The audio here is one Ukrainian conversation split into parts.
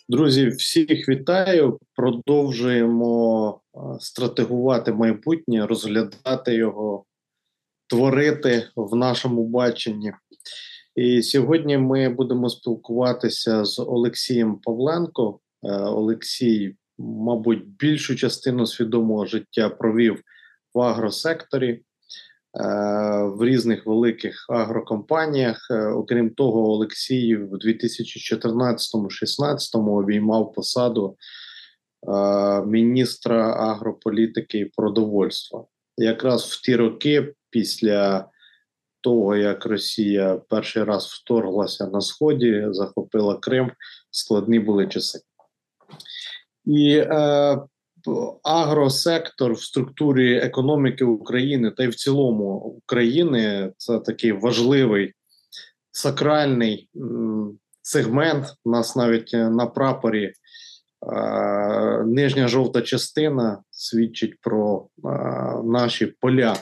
Друзі, всіх вітаю. Продовжуємо стратегувати майбутнє, розглядати його, творити в нашому баченні. І сьогодні ми будемо спілкуватися з Олексієм Павленко. Олексій, мабуть, більшу частину свідомого життя провів в агросекторі. В різних великих агрокомпаніях. Окрім того, Олексій в 2014-16 обіймав посаду міністра агрополітики і продовольства. Якраз в ті роки, після того, як Росія перший раз вторглася на Сході, захопила Крим, складні були часи. І агросектор в структурі економіки України та й в цілому України – це такий важливий сакральний сегмент. У нас навіть на прапорі нижня жовта частина свідчить про наші поля.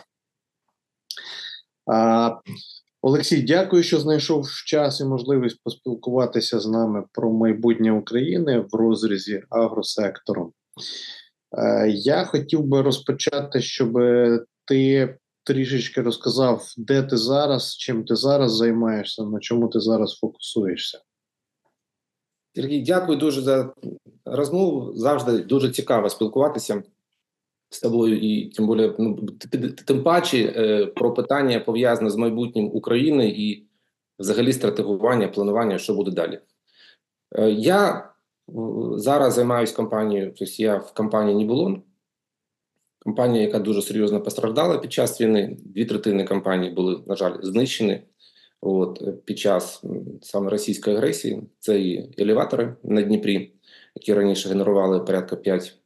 Олексій, дякую, що знайшов час і можливість поспілкуватися з нами про майбутнє України в розрізі агросектору. Я хотів би розпочати, щоб ти трішечки розказав, де ти зараз, чим ти зараз займаєшся, на чому ти зараз фокусуєшся. Сергій, дякую дуже за розмову. Завжди дуже цікаво спілкуватися з тобою і тим паче про питання, пов'язане з майбутнім України і взагалі стратегування, планування, що буде далі. Я зараз займаюся компанією, тобто я в компанії «Нібулон», компанія, яка дуже серйозно постраждала під час війни. 2/3 компанії були, на жаль, знищені під час саме російської агресії. Це і елеватори на Дніпрі, які раніше генерували порядка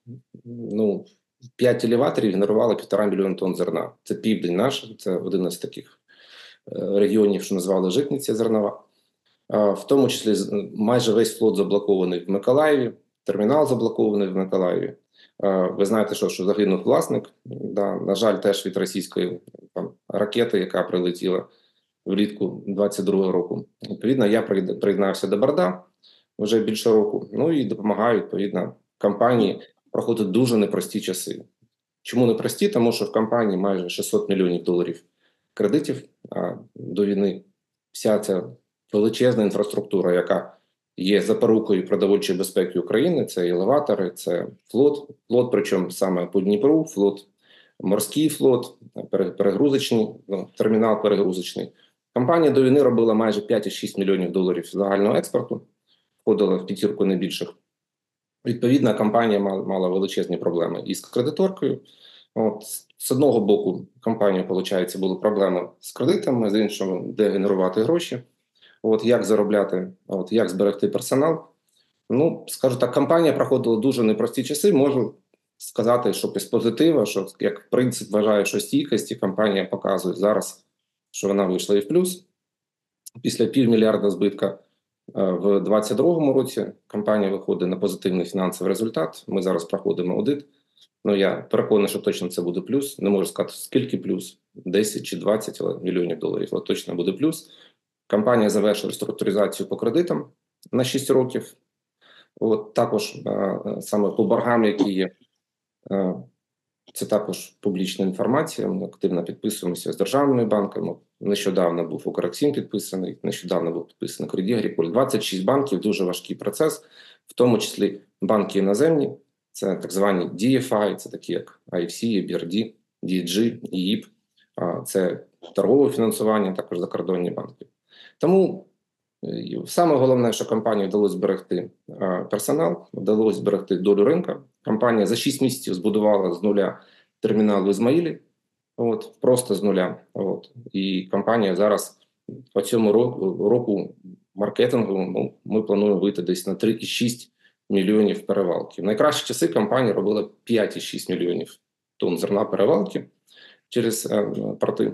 5 елеваторів генерували 1,5 мільйона тонн зерна. Це південь наш, це один із таких регіонів, що назвали Житниця зернова. В тому числі майже весь флот заблокований в Миколаєві, термінал заблокований в Миколаєві. Ви знаєте, що загинув власник, на жаль, теж від російської ракети, яка прилетіла влітку 22-го року. Відповідно, я приєднався до борда вже більше року, і допомагаю, відповідно, компанії проходити дуже непрості часи. Чому непрості? Тому що в компанії майже $600 мільйонів кредитів, а до війни вся ця величезна інфраструктура, яка є запорукою продовольчої безпеки України, це елеватори, це флот, причому саме по Дніпру, морський флот, перегрузочний, термінал перегрузочний. Компанія до війни робила майже $5,6 мільйонів загального експорту, входила в 5 найбільших. Відповідно, компанія мала величезні проблеми із кредиторкою. З одного боку, компанії, виходить, були проблеми з кредитами, з іншого, де генерувати гроші, як заробляти, як зберегти персонал. Скажу так, компанія проходила дуже непрості часи. Можу сказати, що без позитива, що як принцип вважаю, що стійкості, компанія показує зараз, що вона вийшла і в плюс. Після $500 мільйона збитка в 2022 році компанія виходить на позитивний фінансовий результат. Ми зараз проходимо аудит. Я переконаний, що точно це буде плюс. Не можу сказати, скільки плюс, 10 чи 20 мільйонів доларів, але точно буде плюс. Компанія завершила реструктуризацію по кредитам на 6 років. Також саме по боргам, які є, це також публічна інформація. Ми активно підписуємося з державними банками. Нещодавно був Укрексім підписаний, нещодавно був підписаний Credit Agricole. 26 банків, дуже важкий процес, в тому числі банки іноземні. Це так звані DFI, це такі як IFC, EBRD, DG, EIB. Це торгове фінансування, також закордонні банки. Тому саме головне, що компанії вдалося зберегти персонал, вдалося зберегти долю ринку. Компанія за 6 місяців збудувала з нуля термінал в Ізмаїлі, просто з нуля. І компанія зараз по цьому року маркетингу ми плануємо вийти десь на 3,6 мільйонів перевалки. В найкращі часи компанія робила 5,6 мільйонів тонн зерна перевалки через порти.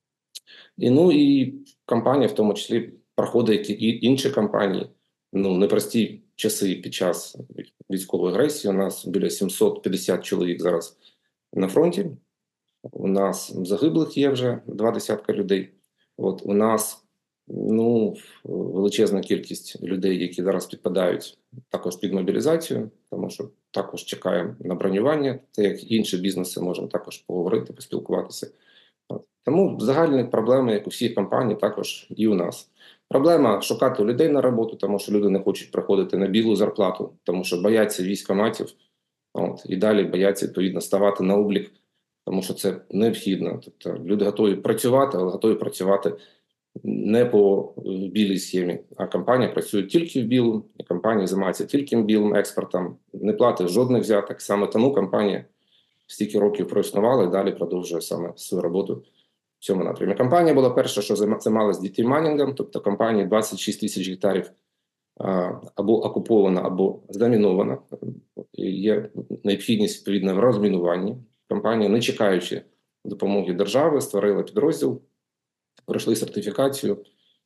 І компанія в тому числі проходить і інші компанії. Непрості часи під час військової агресії. У нас біля 750 чоловік зараз на фронті. У нас загиблих є вже 20 людей. У нас Ну, величезна кількість людей, які зараз підпадають також під мобілізацію, тому що також чекаємо на бронювання, те, як інші бізнеси, можемо також поговорити, поспілкуватися. Тому загальні проблеми, як у всіх компаній, також і у нас. Проблема шукати людей на роботу, тому що люди не хочуть приходити на білу зарплату, тому що бояться військкоматів, і далі бояться, відповідно, ставати на облік, тому що це необхідно. Тобто люди готові працювати, але готові працювати не по білій схемі, а компанія працює тільки в білому, і компанія займається тільки білим експортом, не платить жодних взяток. Саме тому компанія стільки років проіснувала і далі продовжує саме свою роботу в цьому напрямі. Компанія була перша, що займалася дітей-майнінгом, тобто компанія 26 тисяч гектарів або окупована, або замінована. Є необхідність відповідно в розмінуванні. Компанія, не чекаючи допомоги держави, створила підрозділ, пройшли сертифікацію,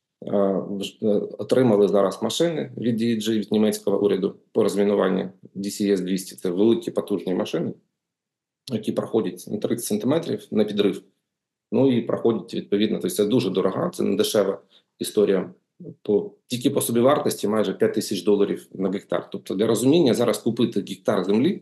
отримали зараз машини від DEG, від німецького уряду по розмінуванню DCS-200. Це великі потужні машини, які проходять на 30 сантиметрів на підрив. Ну і проходять відповідно. Тобто це дуже дорога, це не дешева історія. Тільки по собівартості майже $5000 на гектар. Тобто для розуміння, зараз купити гектар землі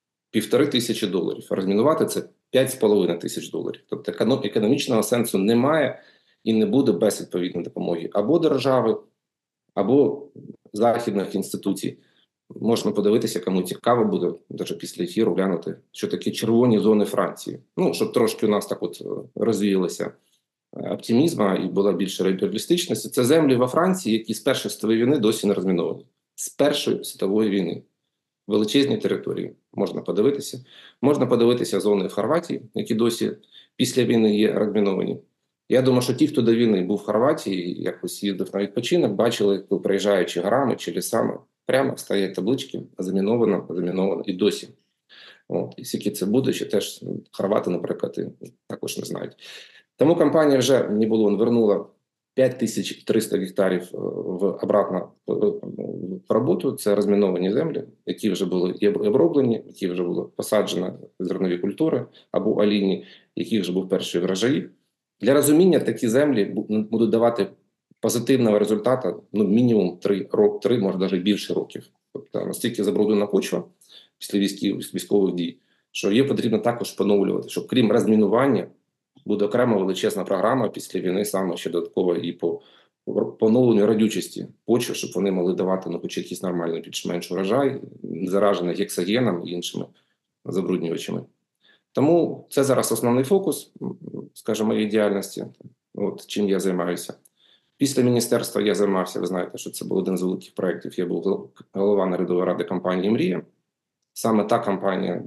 $1500, розмінувати це $5500. Тобто економічного сенсу немає і не буде без відповідної допомоги або держави, або західних інституцій. Можна подивитися, кому цікаво буде, навіть після ефіру глянути, що таке червоні зони Франції. Ну, щоб трошки у нас так от розвіялося оптимізму і була більше реалістичності. Це землі во Франції, які з Першої світової війни досі не розміновані. З Першої світової війни. Величезні території. Можна подивитися. Можна подивитися зони в Хорватії, які досі після війни є розміновані. Я думаю, що ті, хто до війни був в Хорватії, якось їздив на відпочинок, бачили, проїжджаючи горами чи лісами, прямо стоять таблички «Заміновано, заміновано» і досі. І скільки це буде, ще теж хорвати, наприклад, також не знають. Тому компанія вже вернула 5300 гектарів обратно в роботу. Це розміновані землі, які вже були оброблені, які вже було посаджено зернові культури або олійні, яких вже був перший врожай. Для розуміння, такі землі будуть давати позитивного результату мінімум 3, може навіть більше років. Тобто настільки забруднена почва після військових дій, що її потрібно також поновлювати, щоб крім розмінування буде окрема величезна програма після війни саме ще додатково і по поновленню родючості почв, щоб вони могли давати хоч якийсь нормальний більш-менш урожай, заражений гексагеном і іншими забруднювачами. Тому це зараз основний фокус, скажімо, моєї діяльності, чим я займаюся. Після міністерства я займався, ви знаєте, що це був один з великих проєктів, я був голова наглядової ради компанії «Мрія». Саме та компанія,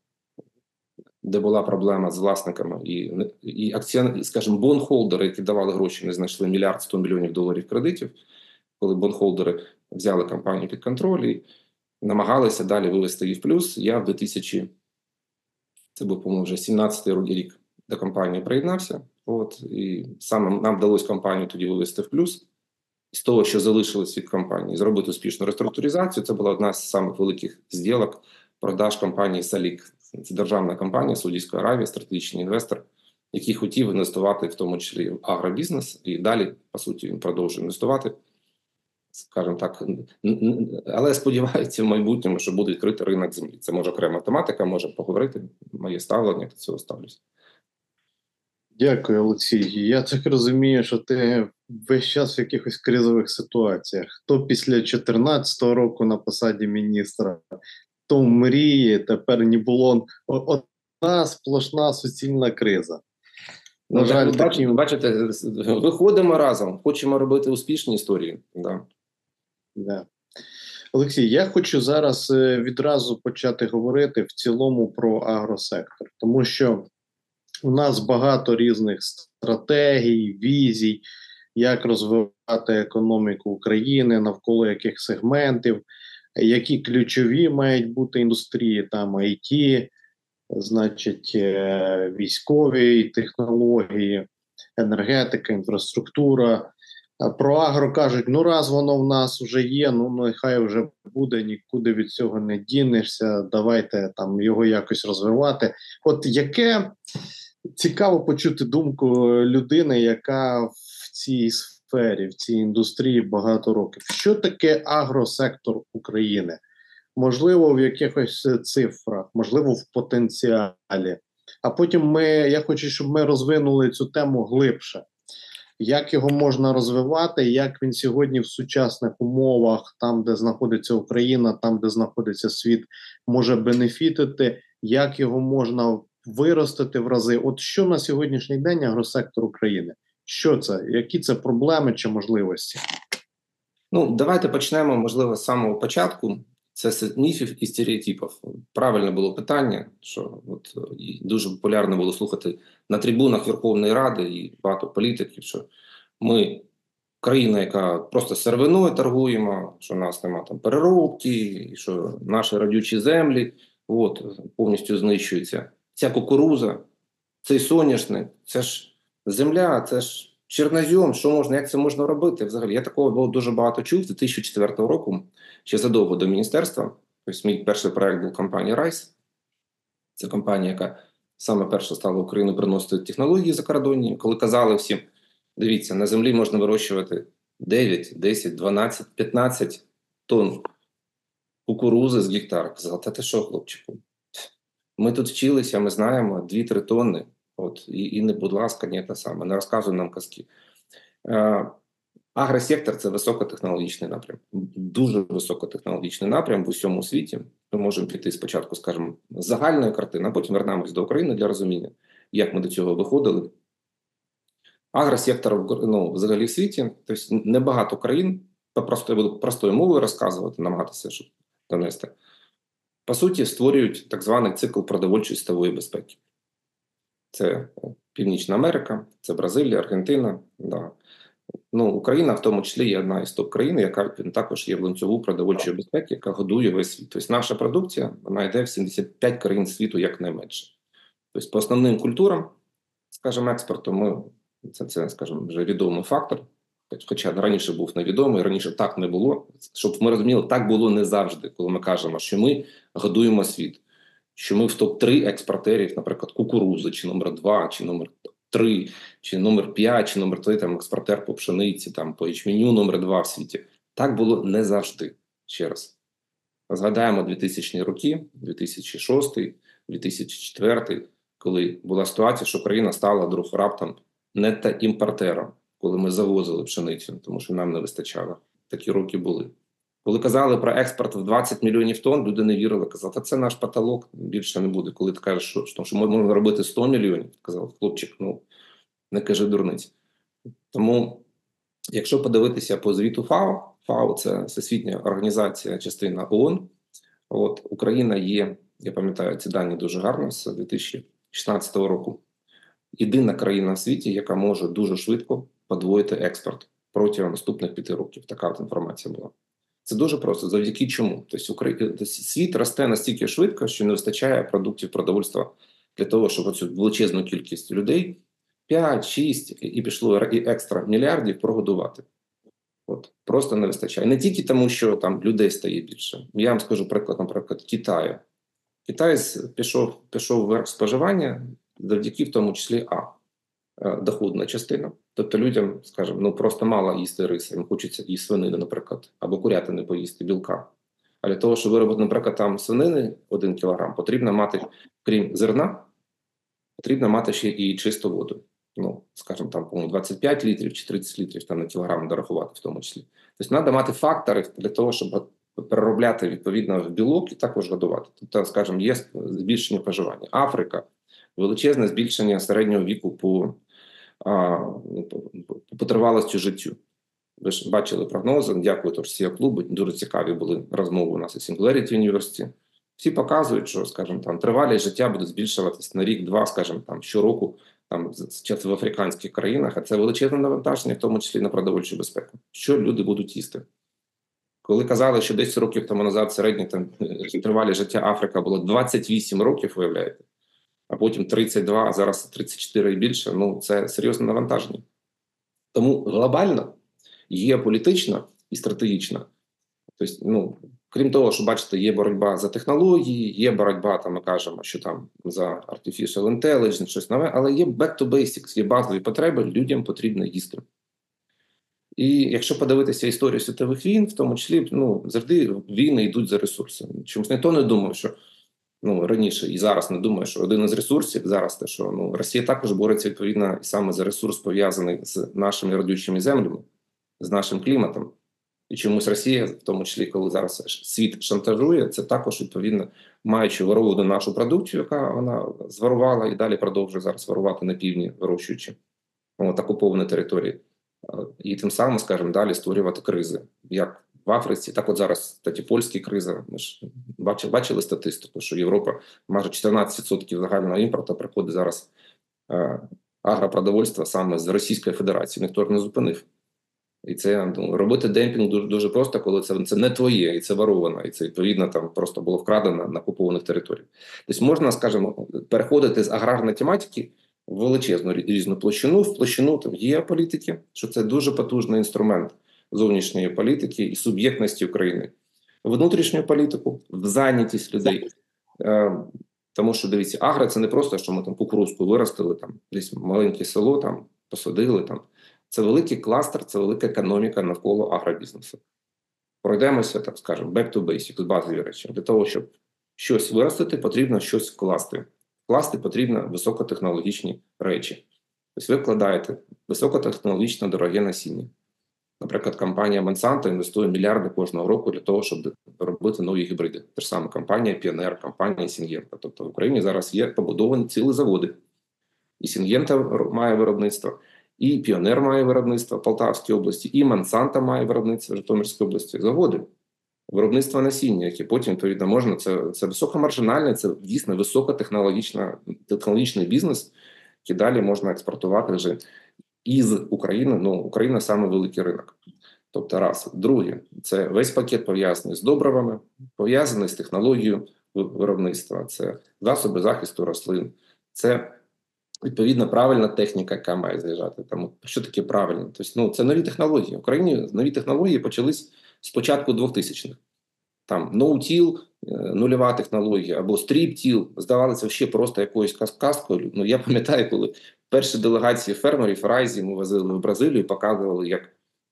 де була проблема з власниками і скажімо, бонхолдери, які давали гроші, не знайшли $1 мільярд 100 мільйонів кредитів, коли бонхолдери взяли компанію під контроль і намагалися далі вивести її в плюс. Я в це був, по-моєму, вже 17-й рік до компанії приєднався. І саме нам вдалося компанію тоді вивести в плюс. З того, що залишилось від компанії, зробити успішну реструктуризацію. Це була одна з самих великих зділок продаж компанії «Салік». Це державна компанія Саудівської Аравії, стратегічний інвестор, який хотів інвестувати в тому числі в агробізнес. І далі, по суті, він продовжує інвестувати, скажімо так, але сподівається в майбутньому, що буде відкритий ринок землі. Це може окрема тематика, може поговорити, моє ставлення до цього ставлюся. Дякую, Олексій. Я так розумію, що ти весь час в якихось кризових ситуаціях. То після 2014 року на посаді міністра, то мрії, тепер Нібулон. Одна сплошна суцільна криза. На жаль, бачите, виходимо разом, хочемо робити успішні історії. Да. Олексій, я хочу зараз відразу почати говорити в цілому про агросектор, тому що у нас багато різних стратегій, візій, як розвивати економіку України, навколо яких сегментів, які ключові мають бути індустрії, там IT, значить, військові технології, енергетика, інфраструктура. Про агро кажуть, раз воно в нас вже є, нехай вже буде, нікуди від цього не дінешся, давайте там його якось розвивати. Цікаво почути думку людини, яка в цій сфері, в цій індустрії багато років. Що таке агросектор України? Можливо, в якихось цифрах, можливо, в потенціалі. А потім я хочу, щоб ми розвинули цю тему глибше. Як його можна розвивати, як він сьогодні в сучасних умовах, там, де знаходиться Україна, там, де знаходиться світ, може бенефітити, як його можна виростити в рази. От що на сьогоднішній день агросектор України? Що це? Які це проблеми чи можливості? Ну, давайте почнемо, можливо, з самого початку. Це з міфів і стереотипів. Правильне було питання, що дуже популярно було слухати на трибунах Верховної Ради і багато політиків, що ми країна, яка просто сировиною торгуємо, що в нас немає там переробки, і що наші родючі землі повністю знищуються. Ця кукуруза, цей соняшник, це ж земля, це ж чорнозем, що можна, як це можна робити взагалі? Я такого було дуже багато чув з 2004 року, ще задовго до міністерства. Тобто мій перший проект був компанія Райс. Це компанія, яка саме перша стала Україну приносити технології закордонні. Коли казали всім, дивіться, на землі можна вирощувати 9, 10, 12, 15 тонн кукурузи з гектара. Казали, та ти що, хлопчику? Ми тут вчилися, ми знаємо 2-3 тонни. І не, будь ласка, не те саме, не розказуй нам казки. Агросектор – це високотехнологічний напрям. Дуже високотехнологічний напрям в усьому світі. Ми можемо піти спочатку, скажімо, з загальної картини, а потім вернемось до України для розуміння, як ми до цього виходили. Агросектор взагалі в світі, тобто небагато країн, я буду простою мовою розказувати, намагатися, щоб донести, по суті, створюють так званий цикл продовольчої сітової безпеки. Це Північна Америка, це Бразилія, Аргентина. Да. Україна в тому числі є одна із топ-країн, яка також є в ланцюгу продовольчої безпеки, яка годує весь світ. Тобто наша продукція, вона йде в 75 країн світу якнайменше. Тобто по основним культурам, скажімо, експорту, це, скажімо, вже відомий фактор, хоча раніше був невідомий, раніше так не було. Щоб ми розуміли, так було не завжди, коли ми кажемо, що ми годуємо світ. Що ми в топ-3 експортерів, наприклад, кукурузи, чи номер 2, чи номер 3, чи номер 5, чи номер 3, там, експортер по пшениці, там, по ячменю номер 2 в світі. Так було не завжди, ще раз. Згадаємо 2000-ні роки, 2006, 2004, коли була ситуація, що країна стала раптом нетто-імпортером, коли ми завозили пшеницю, тому що нам не вистачало. Такі роки були. Коли казали про експорт в 20 мільйонів тонн, люди не вірили, казали, та це наш потолок, більше не буде. Коли ти кажеш, що можна робити 100 мільйонів, казав, хлопчик, не кажи дурниць. Тому, якщо подивитися по звіту ФАО – це Всесвітня організація, частина ООН, Україна є, я пам'ятаю ці дані дуже гарно, з 2016 року, єдина країна в світі, яка може дуже швидко подвоїти експорт протягом наступних 5 років. Така інформація була. Це дуже просто. Завдяки чому? Тобто світ росте настільки швидко, що не вистачає продуктів продовольства для того, щоб оцю величезну кількість людей 5, 6 і пішло і екстра мільярдів прогодувати. Просто не вистачає. Не тільки тому, що там людей стає більше. Я вам скажу приклад, наприклад, Китаю. Китай пішов вверх споживання завдяки в тому числі доходна частина.Тобто людям, скажімо, просто мало їсти риси, їм хочеться і свинини, наприклад, або курятини поїсти, білка. А для того, щоб виробити, наприклад, там свинини 1 кілограм, потрібно мати, крім зерна, потрібно мати ще і чисту воду. Скажімо, там, по-моєму, 25 літрів чи 30 літрів там, на кілограм дорахувати в тому числі. Тобто, треба мати фактори для того, щоб переробляти, відповідно, в білок і також годувати. Тобто, скажімо, є збільшення споживання. Африка – величезне збільшення середнього віку по тривалості життю. Ви ж бачили прогнози, дякую Торсія клубу, дуже цікаві були розмови у нас у Singularity University. Всі показують, що, скажімо, там тривалість життя буде збільшуватись на рік-два, скажімо, там щороку, там в африканських країнах, а це величезне навантаження, в тому числі на продовольчу безпеку. Що люди будуть їсти? Коли казали, що 10 років тому назад середня тривалість життя Африка було 28 років, виявляєте, а потім 32, а зараз 34 і більше, це серйозне навантаження. Тому глобально, геополітично і стратегічно, тобто, крім того, що, бачите, є боротьба за технології, є боротьба, там ми кажемо, що там за artificial intelligence, щось нове, але є back to basics, є базові потреби, людям потрібно їсти. І якщо подивитися історію світових війн, в тому числі, завжди війни йдуть за ресурси. Чомусь ніхто не думав, що раніше і зараз не думаю, що один із ресурсів зараз те, що Росія також бореться відповідно саме за ресурс, пов'язаний з нашими родючими землями, з нашим кліматом. І чомусь Росія, в тому числі, коли зараз світ шантажує, це також, відповідно, маючи воровану нашу продукцію, яка вона зворувала і далі продовжує зараз ворувати на півдні, вирощуючи окуповані території. І тим самим, скажімо, далі створювати кризи, як в Африці, так от зараз, кстати, польська криза. Ми ж бачили статистику, що Європа майже 14% загального імпорту приходить зараз агропродовольства саме з Російської Федерації. Ніхто не зупинив. І це робити демпінг дуже, дуже просто, коли це не твоє, і це воровано, і це, відповідно, там просто було вкрадено на окупованих територіях. Тобто можна, скажімо, переходити з аграрної тематики в величезну різну площину, в площину геополітики, що це дуже потужний інструмент зовнішньої політики і суб'єктності України. Внутрішню політику, в зайнятість людей. Тому що, дивіться, агро – це не просто, що ми там кукурузку виростили, там десь маленьке село там посадили там. Це великий кластер, це велика економіка навколо агробізнесу. Пройдемося, так скажемо, back to basics, базові речі. Для того, щоб щось виростити, потрібно щось вкласти. Вкласти потрібно високотехнологічні речі. Тобто ви вкладаєте високотехнологічно дороге насіння. Наприклад, компанія Monsanto інвестує мільярди кожного року для того, щоб робити нові гібриди. Те ж саме компанія Pioneer, компанія Syngenta. Тобто в Україні зараз є побудовані цілі заводи. І Syngenta має виробництво, і Pioneer має виробництво в Полтавській області, і Monsanto має виробництво в Житомирській області. Заводи. Виробництво насіння, яке потім, відповідно, можна, це високомаржинальне, це дійсно високотехнологічний бізнес, який далі можна експортувати вже із України. Україна – саме великий ринок. Тобто раз. Друге, це весь пакет пов'язаний з добривами, пов'язаний з технологією виробництва, це засоби захисту рослин, це відповідно правильна техніка, яка має заїжджати. Тому що таке правильно? Тобто, це нові технології. В Україні нові технології почались з початку 2000-х. Там no-till, нульова технологія, або strip-till, здавалося ще просто якоюсь казкою. Я пам'ятаю, коли перші делегації фермерів Райзі ми возили в Бразилію і показували, як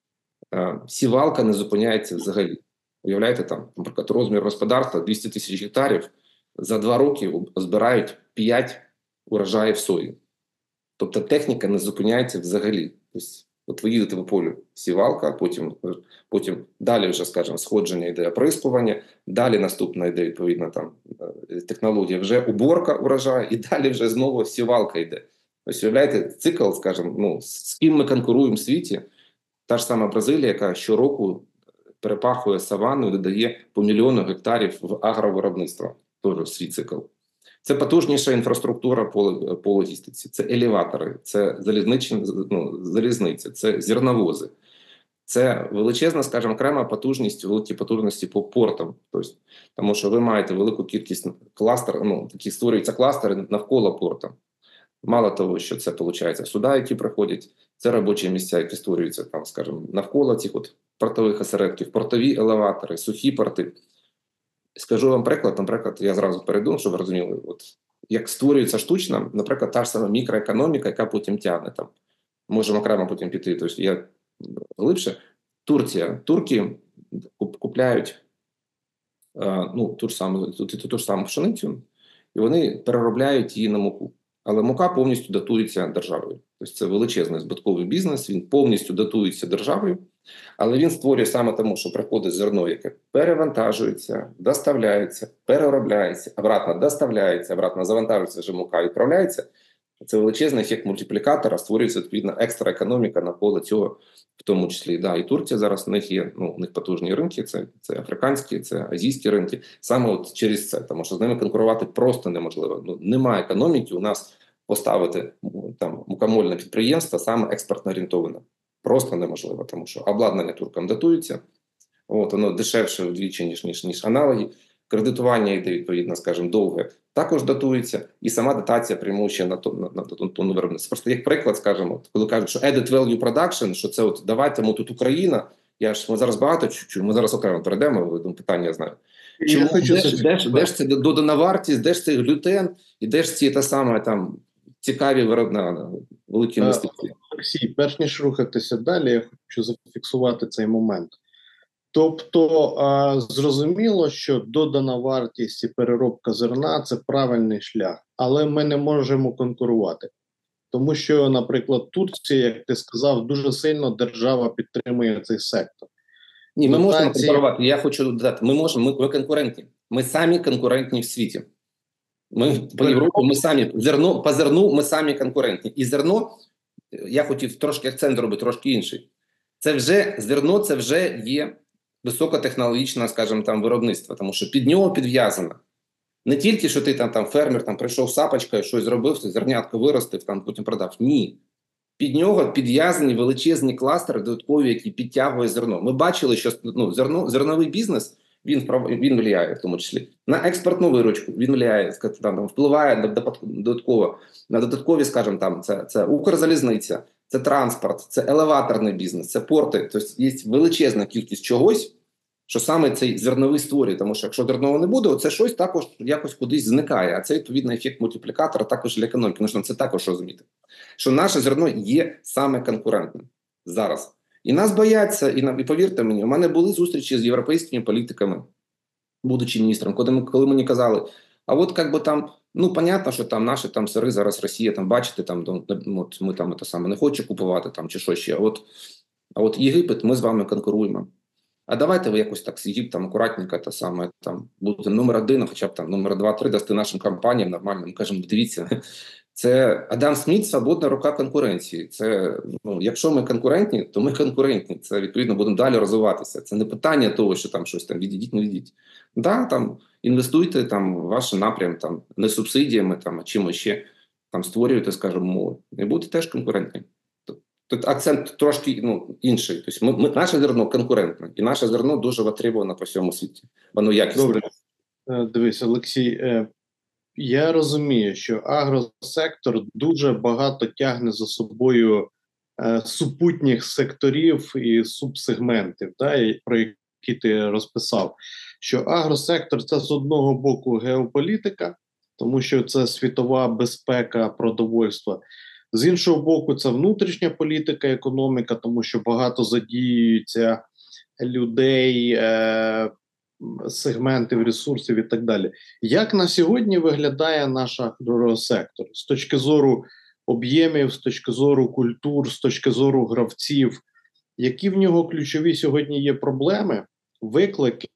сівалка не зупиняється взагалі. Уявляєте, там, наприклад, розмір господарства 200 тисяч гектарів, за 2 роки збирають 5 урожаїв сої. Тобто техніка не зупиняється взагалі. Тобто, от ви їдете по полю, сівалка, потім далі вже, скажімо, сходження йде оприскування, далі наступна йде, відповідно, там, технологія вже уборка урожаю, і далі вже знову сівалка йде. Ось, уявляєте, цикл, скажімо, з ким ми конкуруємо в світі, та ж сама Бразилія, яка щороку перепахує саванну і додає по 1 мільйону гектарів в агровиробництво, теж свій цикл. Це потужніша інфраструктура по логістиці, це елеватори, це залізниці, це зерновози. Це величезна, скажімо, окрема потужність, великі потужності по портам. Тобто, тому що ви маєте велику кількість кластерів, такі створюються кластери навколо порта. Мало того, що це, виходить, суда, які приходять, це робочі місця, які створюються, там, скажімо, навколо цих портових осередків, портові елеватори, сухі порти. Скажу вам приклад, наприклад, я зразу перейду, щоб ви розуміли, як створюється штучно, наприклад, та ж сама мікроекономіка, яка потім тягне там. Можемо окремо потім піти, тобто я глибше. Турція. Турки купляють ту ж саму пшеницю, і вони переробляють її на муку. Але мука повністю датується державою. Тобто це величезний збитковий бізнес, він повністю датується державою, але він створює саме тому, що приходить зерно, яке перевантажується, доставляється, переробляється, обратно доставляється, обратно завантажується вже мука і відправляється. Це величезний ефект мультиплікатора, створюється відповідно екстра економіка навколо цього, в тому числі. Да, і Турція зараз, у них є, у них потужні ринки, це африканські, це азійські ринки, саме через це, тому що з ними конкурувати просто неможливо. Немає економіки у нас поставити там мукомольне підприємство саме експортно орієнтоване. Просто неможливо, тому що обладнання туркам датується, воно дешевше вдвічі, ніж аналоги. Кредитування йде, відповідно, скажімо, довге, також датується, і сама датація прямує ще на тонну виробництва. Просто як приклад, скажімо, коли кажуть, що added value production, що це давайте, тут Україна, ми зараз багато чуємо, ми зараз окремо перейдемо, питання я знаю. Де ж це додана вартість, де ж цей глютен, і де ж ці цікаві великі інвестиції. Олексій, перш ніж рухатися далі, я хочу зафіксувати цей момент. Тобто, зрозуміло, що додана вартість і переробка зерна – це правильний шлях, але ми не можемо конкурувати. Тому що, наприклад, Турція, як ти сказав, дуже сильно держава підтримує цей сектор. Ні, ми можемо конкурувати. Я хочу додати, ми конкурентні. Ми самі конкурентні в світі. Ми по Європі, ми самі, по зерну ми самі конкурентні. І зерно, я хотів трошки акцент робити, трошки інший. Зерно це вже є високотехнологічне, скажімо, там, виробництво, тому що під нього підв'язано. Не тільки, що ти там фермер, прийшов сапочкою, щось зробив, зернятко виростив, потім продав. Ні. Під нього підв'язані величезні кластери додаткові, які підтягує зерно. Ми бачили, що зерновий бізнес, він впливає в тому числі на експортну виручку, він впливає додатково на додаткові, скажімо, там, це Укрзалізниця, це транспорт, це елеваторний бізнес, це порти. Тобто є величезна кількість чогось, що саме цей зерновий створює, тому що якщо зернового не буде, це щось також якось кудись зникає, а це відповідно ефект мультиплікатора також для економіки. Тому що це також розуміти, що наше зерно є саме конкурентним зараз. І нас бояться, і повірте мені, у мене були зустрічі з європейськими політиками, будучи міністром, коли мені казали, а от як би там, понятно, що там наші там сири зараз Росія, там бачите, там ми там це саме не хоче купувати там чи що ще. А от Єгипет, ми з вами конкуруємо. А давайте ви якось так з Єгиптом акуратненько будете номер 1, хоча б там номер 2-3 дасти нашим компаніям нормально. Ми кажемо, дивіться, це Адам Сміт, свободна рука конкуренції. Це, якщо ми конкурентні, то ми конкурентні. Це, відповідно, будемо далі розвиватися. Це не питання того, що там щось там відійдіть, не відійдіть. Да, там інвестуйте там ваш напрям, там не субсидіями, там, а чимось ще там створюєте, скажімо, мови. І будете теж конкурентні. Тут акцент трошки інший. Тобто наше зерно конкурентне, і наше зерно дуже востребовано по всьому світі. Воно якісне. Добре. Дивись, Олексій, я розумію, що агросектор дуже багато тягне за собою супутніх секторів і субсегментів, про які ти розписав. Що агросектор – це з одного боку геополітика, тому що це світова безпека продовольства. З іншого боку, це внутрішня політика, економіка, тому що багато задіюється людей, сегментів, ресурсів і так далі. Як на сьогодні виглядає наш агросектор? З точки зору об'ємів, з точки зору культур, з точки зору гравців, які в нього ключові сьогодні є проблеми, виклики?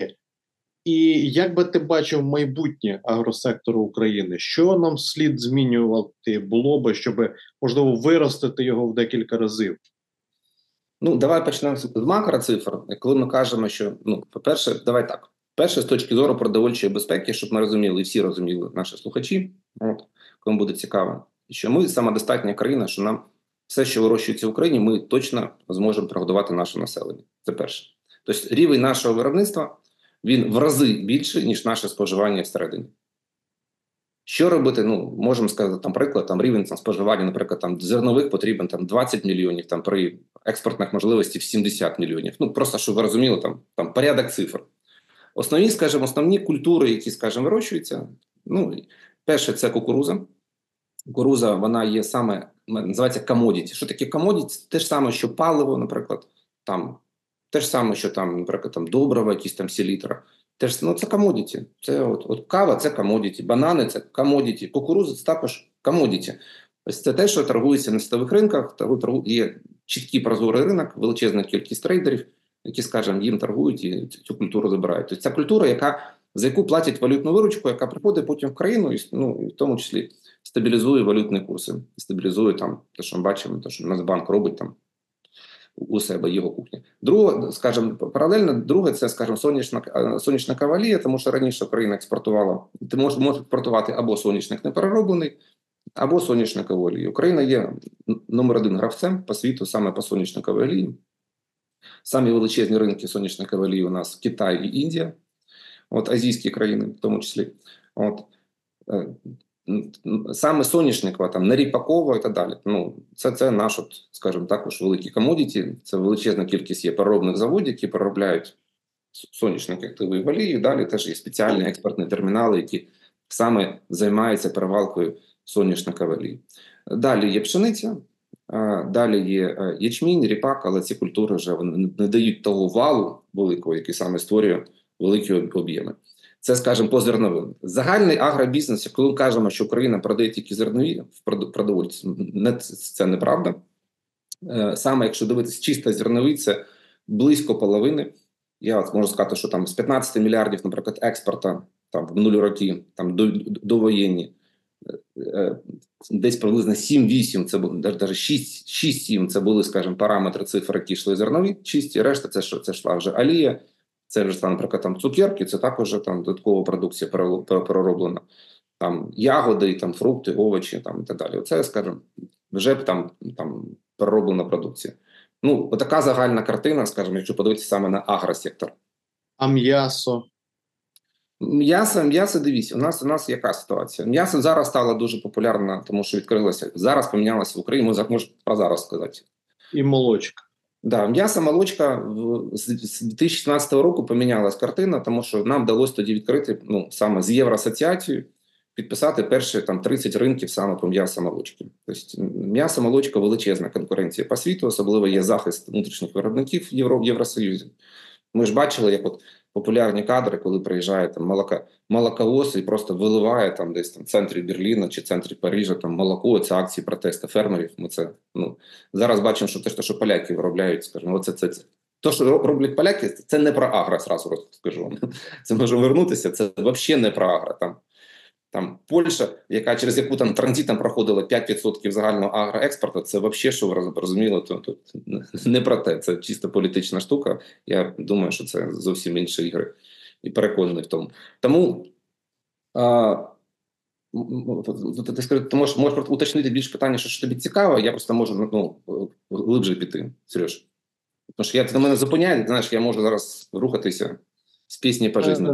І як би ти бачив майбутнє агросектору України? Що нам слід змінювати було би, щоб, можливо, виростити його в декілька разів? Давай почнемо з макроцифр. Коли ми кажемо, що, по-перше, давай так. Перше, з точки зору продовольчої безпеки, щоб ми розуміли, і всі розуміли, наші слухачі, кому буде цікаво, що ми самодостатня країна, що нам все, що вирощується в Україні, ми точно зможемо прогодувати наше населення. Це перше. Тобто рівень нашого виробництва, він в рази більший, ніж наше споживання всередині. Що робити? Можемо сказати, приклад, рівень споживання, наприклад, зернових потрібен 20 мільйонів, при експортних можливостях 70 мільйонів. Просто, щоб ви розуміли, порядок цифр. Основні культури, які, вирощуються, перше, це кукуруза. Кукуруза, вона є саме, називається commodity. Що таке commodity? Те ж саме, що паливо, наприклад, те ж саме, що наприклад, добрива, якісь селітра. Це комодіті. Це кава – це комодіті, банани – це комодіті, кукурудза – це також комодіті. Ось це те, що торгується на світових ринках, є чіткий прозорий ринок, величезна кількість трейдерів, які, їм торгують і цю культуру забирають. Тобто це культура, за яку платять валютну виручку, яка приходить потім в країну, і в тому числі стабілізує валютні курси, стабілізує те, що ми бачимо, те, що Нацбанк робить у себе, його кухні. Друге, паралельно, це, соняшна кавалія, тому що раніше Україна експортувала, ти можеш експортувати або соняшник неперероблений, або соняшникову олію. Україна є номер 1 гравцем по світу саме по соняшниковій олії. Самі величезні ринки соняшникової олії у нас Китай і Індія, азійські країни в тому числі. Саме соняшникова, не ріпакова і так далі. Це наш, також великі комодіті. Це величезна кількість є переробних заводів, які переробляють соняшник активної олії. Далі теж є спеціальні експортні термінали, які саме займаються перевалкою соняшникової олії. Далі є пшениця, далі є ячмінь, ріпак, але ці культури вже вони не дають того валу великого, який саме створює великі об'єми. Це, скажімо, по зерновим. Загальний агробізнес, коли ми кажемо, що Україна продає тільки зернові в продовольстві, це неправда. Саме якщо дивитися чисто зерновий, це близько половини. Я можу сказати, що там з 15 мільярдів, наприклад, експорту там в минулі роки, там довоєнні, десь приблизно 7-8, це було навіть 6-7, це були, скажімо, параметри цифр, які йшли зернові чисті, решта це йшла вже олія, це вже, наприклад, там цукерки, це також там додаткова продукція перероблена, там ягоди, там фрукти, овочі, там і так далі. Оце, скажімо, вже там перероблена продукція. Ну, отака загальна картина, скажімо, якщо подивитися саме на агросектор. А м'ясо? М'ясо, дивіться, у нас яка ситуація? М'ясо зараз стало дуже популярно, тому що відкрилося, зараз помінялося в Україні, можна про зараз сказати. І молочка. Да, м'ясо, молочка з 2017 року помінялась картина, тому що нам вдалося тоді відкрити, саме з Євроасоціацією, підписати перші там 30 ринків саме по м'ясо молочки. Тобто м'ясо молочка величезна конкуренція по світу, особливо є захист внутрішніх виробників в Євросоюзі. Ми ж бачили, як от популярні кадри, коли приїжджає там молоковоз і просто виливає там десь там в центрі Берліна чи в центрі Парижа там молоко, це акції протесту фермерів. Ми це зараз бачимо, що те, що поляки виробляють, скажімо, це. То, що роблять поляки, це не про агро, зразу скажу вам. Це може вернутися, це взагалі не про агро. Там Польща, через яку там транзитом проходило 5% загального агроекспорту, це взагалі, що ви розуміли, то не про те, це чисто політична штука. Я думаю, що це зовсім інші ігри. І переконаний в тому. Тому ти можеш уточнити більше питання, що тобі цікаво, я просто можу глибше піти, Сереж. Тому що до мене зупиняють, знаєш, я можу зараз рухатися з пісні по житті.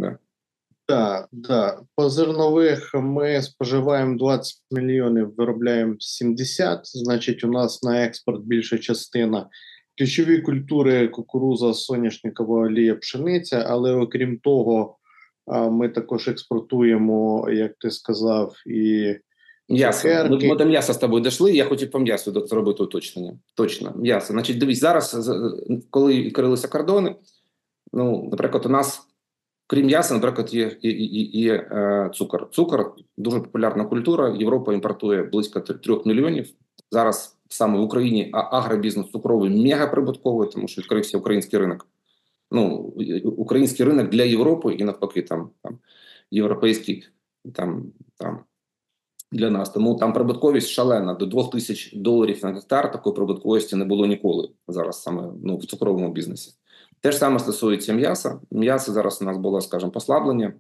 Так. По зернових ми споживаємо 20 мільйонів, виробляємо 70, значить у нас на експорт більша частина. Ключові культури – кукурудза, соняшникова олія, пшениця, але окрім того, ми також експортуємо, як ти сказав, і м'ясо. Ми до м'яса з тобою дійшли, я хотів по м'ясу зробити уточнення. Точно, м'ясо. Значить, дивись, зараз, коли відкрилися кордони, наприклад, у нас крім м'яса, наприклад, є цукор. Цукор – дуже популярна культура. Європа імпортує близько 3 мільйонів. Зараз саме в Україні агробізнес цукровий мегаприбутковий, тому що відкрився український ринок. Український ринок для Європи і навпаки там європейський там для нас. Тому там прибутковість шалена. До $2000 на гектар такої прибутковості не було ніколи зараз саме в цукровому бізнесі. Те ж саме стосується м'яса. М'ясо зараз у нас було, скажімо, послаблення.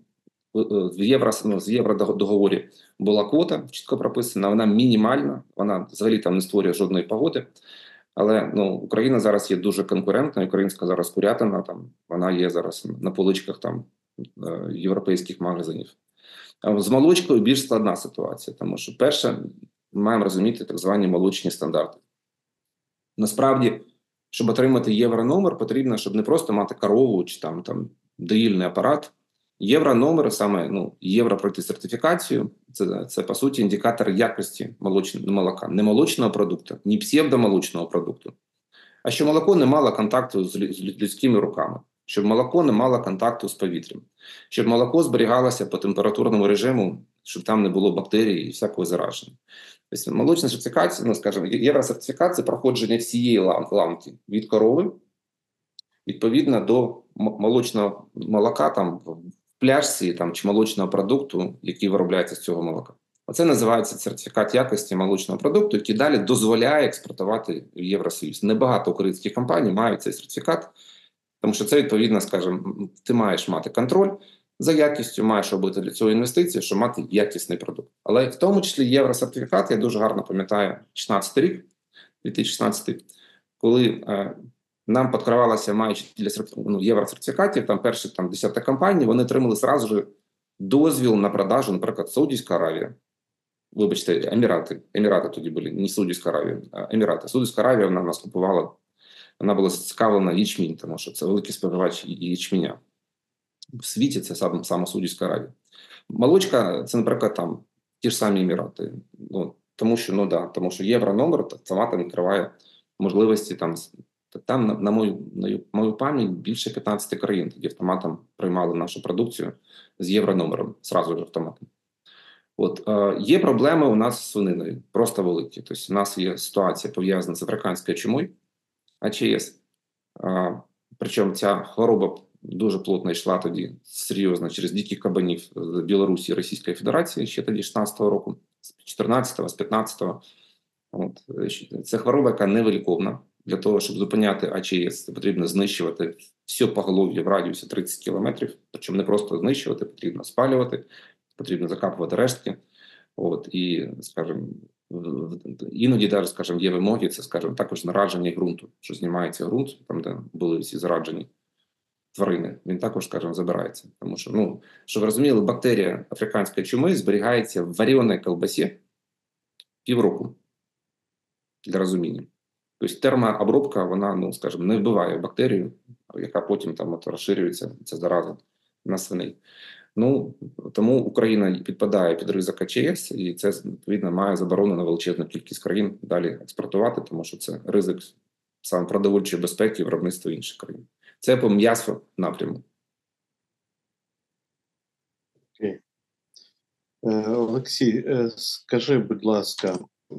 В євродоговорі була квота, чітко прописана, вона мінімальна, вона взагалі там не створює жодної погоди. Але Україна зараз є дуже конкурентна, українська зараз курятина, вона є зараз на поличках європейських магазинів. А з молочкою більш складна ситуація, тому що перше, ми маємо розуміти так звані молочні стандарти. Насправді, щоб отримати єврономер, потрібно, щоб не просто мати корову чи там доїльний апарат. Єврономер, саме євро пройти сертифікацію, це по суті індикатор якості молока. Не молочного продукту, не псевдомолочного продукту, а що молоко не мало контакту з людськими руками, щоб молоко не мало контакту з повітрям, щоб молоко зберігалося по температурному режиму, щоб там не було бактерій і всякого зараження. Тобто молочна сертифікація, скажімо, євросертифікація проходження всієї ланки від корови, відповідно до молочного молока в пляшці чи молочного продукту, який виробляється з цього молока. Оце називається сертифікат якості молочного продукту, який далі дозволяє експортувати в Євросоюз. Небагато українських компаній мають цей сертифікат, тому що це, відповідно, скажімо, ти маєш мати контроль за якістю, маєш робити для цього інвестиції, щоб мати якісний продукт. Але в тому числі євросертифікат, я дуже гарно пам'ятаю 16 рік, 2016, коли нам підкривалося, маючи для євросертифікатів, перші десяток компаній, вони отримали одразу ж дозвіл на продажу, наприклад, Саудівська Аравія. Вибачте, Емірати тоді були, не Саудівська Аравія, а Емірати. Саудівська Аравія, вона нас купувала, вона була зацікавлена ячмінь, тому що це великий споживач ячменя. В світі це саме Саудівська Аравія. Молочка – це, наприклад, ті ж самі Емірати. Тому що єврономер автоматом відкриває можливості там на мою пам'ять більше 15 країн тоді автоматом приймали нашу продукцію з єврономером, зразу ж автоматом. Є проблеми у нас з свининою, просто великі. Тобто у нас є ситуація пов'язана з африканською чумою, АЧС. Причому ця хвороба дуже плотно йшла тоді, серйозно, через диких кабанів з Білорусі і Російської Федерації, ще тоді 16-го року, з 14-го, з 15-го. Це хвороба, яка невиліковна. Для того, щоб зупиняти АЧС, потрібно знищувати все поголов'я в радіусі 30 кілометрів. Причому не просто знищувати, потрібно спалювати, потрібно закапувати рештки. І, скажімо, іноді навіть, скажімо, є вимоги, це, скажімо, також нарадження ґрунту, що знімається ґрунт, там, де були всі зараджені тварини, він також, скажімо, забирається. Тому що, щоб ви розуміли, бактерія африканської чуми зберігається в вареній колбасі півроку, для розуміння. Тобто термообробка, вона, скажімо, не вбиває бактерію, яка потім там розширюється, ця зараза на свиней. Тому Україна підпадає під ризик АЧС, і це, відповідно, має заборону на величезну кількість країн далі експортувати, тому що це ризик саме продовольчої безпеки і виробництва інших країн. Це по м'ясу напряму. Окей. Олексій, скажи, будь ласка,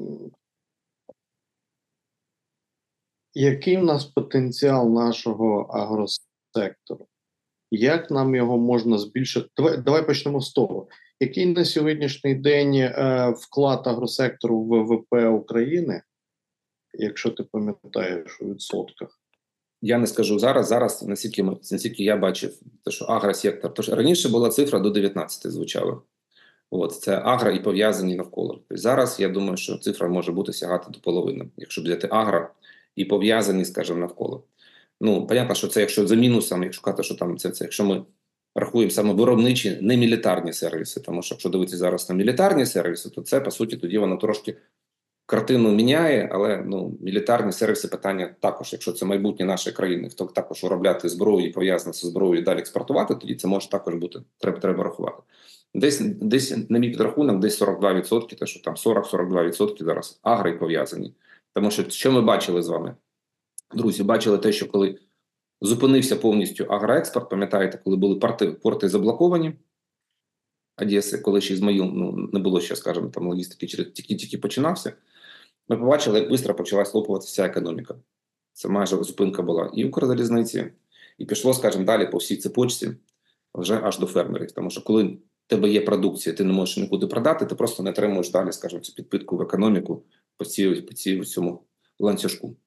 який в нас потенціал нашого агросектору? Як нам його можна збільшити? Давай почнемо з того. Який на сьогоднішній день вклад агросектору в ВВП України, якщо ти пам'ятаєш у відсотках? Я не скажу зараз. Зараз, наскільки я бачив, те, що агросектор. Тож раніше була цифра до 19 звучала. Це агро і пов'язані навколо. Тобто зараз, я думаю, що цифра може бути сягати до половини, якщо взяти агро і пов'язані, скажімо, навколо. Понятно, що це якщо за мінусом, якщо казати, що там це якщо ми рахуємо саме виробничі, не мілітарні сервіси, тому що якщо дивитися зараз на мілітарні сервіси, то це, по суті, тоді воно трошки картину міняє, але мілітарні сервіси питання також, якщо це майбутнє нашої країни, хто також виробляти зброю і пов'язано зі зброєю і далі експортувати, тоді це може також бути, треба рахувати. Десь на мій підрахунок, десь 42%, те, що там 40-42% зараз агро і пов'язані. Тому що ми бачили з вами? Друзі, бачили те, що коли зупинився повністю агроекспорт, пам'ятаєте, коли були порти заблоковані Одеси, коли ще Ізмаїл, не було ще, скажімо, там логістики, тільки починався, ми побачили, як швидко почала слопуватися вся економіка. Це майже зупинка була і Укрзалізниці, і пішло, скажімо, далі по всій цепочці, вже аж до фермерів. Тому що коли в тебе є продукція, ти не можеш нікуди продати, ти просто не отримуєш далі, скажімо, цю підпитку в економіку по цьому ланцюжку.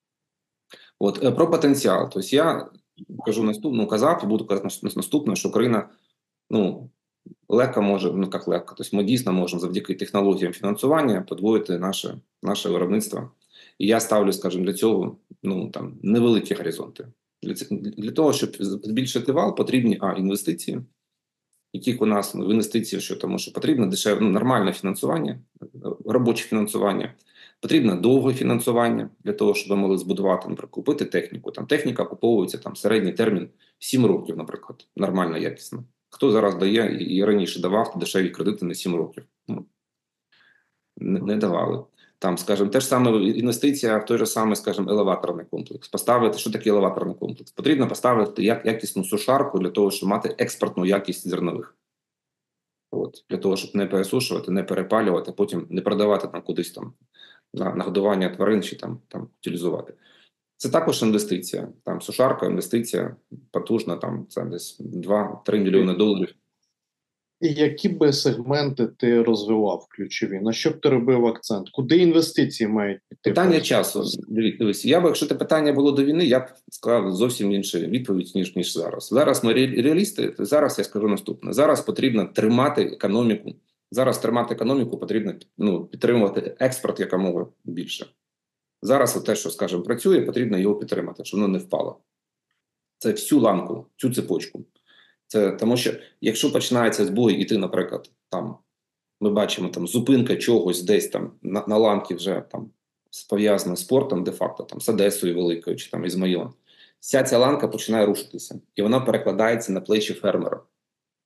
Про потенціал. Тобто я кажу казав і буду казати наступне, що Україна, легко може, як легко, тобто ми дійсно можемо завдяки технологіям фінансування подвоїти наше виробництво. І я ставлю, скажімо, для цього, невеликі горизонти. Для того, щоб збільшити вал, потрібні інвестиції, яких у нас в інвестиції, тому що потрібно дешеве, нормальне фінансування, робоче фінансування. Потрібно довге фінансування для того, щоб ви могли збудувати, наприклад, купити техніку. Техніка куповується середній термін 7 років, наприклад, нормально, якісно. Хто зараз дає і раніше давав дешеві кредити на 7 років? Не давали. Скажімо, те ж саме інвестиція в той же самий, скажімо, елеваторний комплекс. Поставити, що таке елеваторний комплекс? Потрібно поставити якісну сушарку для того, щоб мати експортну якість зернових. Для того, щоб не пересушувати, не перепалювати, потім не продавати кудись на годування тварин чи утилізувати. Це також інвестиція. Сушарка, інвестиція потужна, це десь 2-3 мільйони доларів. І які би сегменти ти розвивав ключові? На що б ти робив акцент? Куди інвестиції мають піти? Питання часу. Дивись, якщо це питання було до війни, я б сказав зовсім іншу відповідь, ніж зараз. Зараз ми реалісти, зараз я скажу наступне. Зараз потрібно тримати економіку. Зараз тримати економіку потрібно підтримувати експорт якомога більше. Зараз те, що, скажімо, працює, потрібно його підтримати, щоб воно не впало. Це всю ланку, цю цепочку. Це тому що, якщо починається збой іти, наприклад, ми бачимо зупинка чогось десь на ланки вже пов'язана з спортом, де-факто, з Одесою Великою чи Ізмаїлом, вся ця ланка починає рушитися. І вона перекладається на плечі фермера.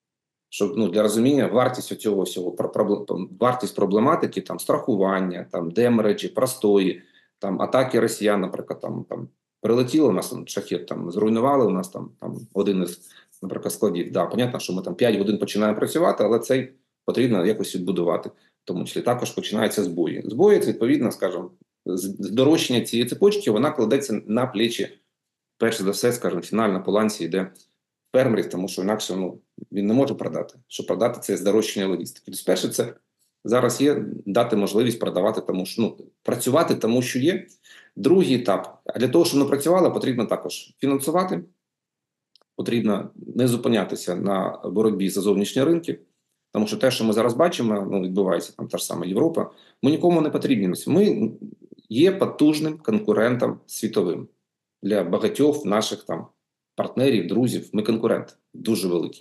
Щоб для розуміння вартість цього всього, вартість проблематики, там страхування, там демереджі, простої, там атаки росіян, наприклад, там прилетіло у нас там шахет, там зруйнували у нас там один із, наприклад, складів. Да, понятно, що ми там 5 годин починаємо працювати, але цей потрібно якось відбудувати. В тому числі також починається збої. Збої, відповідно, скажімо, здорожчання цієї цепочки, вона кладеться на плечі, перш за все, скажімо, фінальна по ланці йде фермерів, тому що інакше він не може продати. Щоб продати, це здорожчання логістики. Тобто, перше, це зараз є дати можливість продавати, тому що працювати, тому що є. Другий етап. А для того, щоб не працювали, потрібно також фінансувати, потрібно не зупинятися на боротьбі за зовнішні ринки, тому що те, що ми зараз бачимо, відбувається там та ж сама Європа, ми нікому не потрібні. Ми є потужним конкурентом світовим для багатьох наших там партнерів, друзів. Ми конкуренти дуже великі.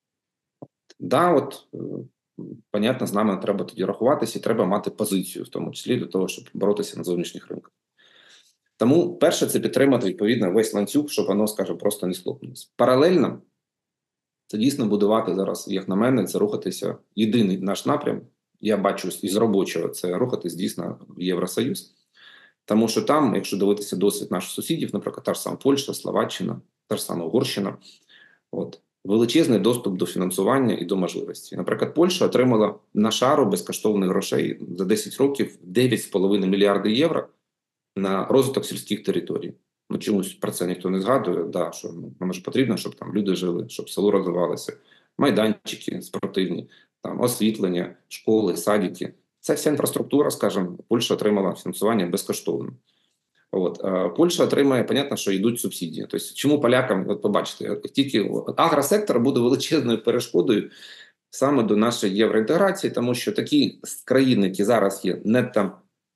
Понятно, з нами треба тоді рахуватися і треба мати позицію, в тому числі для того, щоб боротися на зовнішніх ринках. Тому перше, це підтримати, відповідно, весь ланцюг, щоб воно, скажімо, просто не схлопнулося. Паралельно, це дійсно будувати зараз, як на мене, це рухатися, єдиний наш напрям, я бачу із робочого, це рухатись дійсно в Євросоюз. Тому що там, якщо дивитися досвід наших сусідів, наприклад, та ж сама Польща, Словаччина, та ж сама Угорщина, величезний доступ до фінансування і до можливості. Наприклад, Польща отримала на шару безкоштовних грошей за 10 років 9,5 мільярди євро на розвиток сільських територій. Чомусь про це ніхто не згадує, що нам ж потрібно, щоб там люди жили, щоб село розвивалося, майданчики спортивні, там освітлення, школи, садики. Це вся інфраструктура, скажімо, Польща отримала фінансування безкоштовно. Польща отримає, понятно, що йдуть субсидії. Тобто, чому полякам, побачите, тільки агросектор буде величезною перешкодою саме до нашої євроінтеграції, тому що такі країни, які зараз є нетто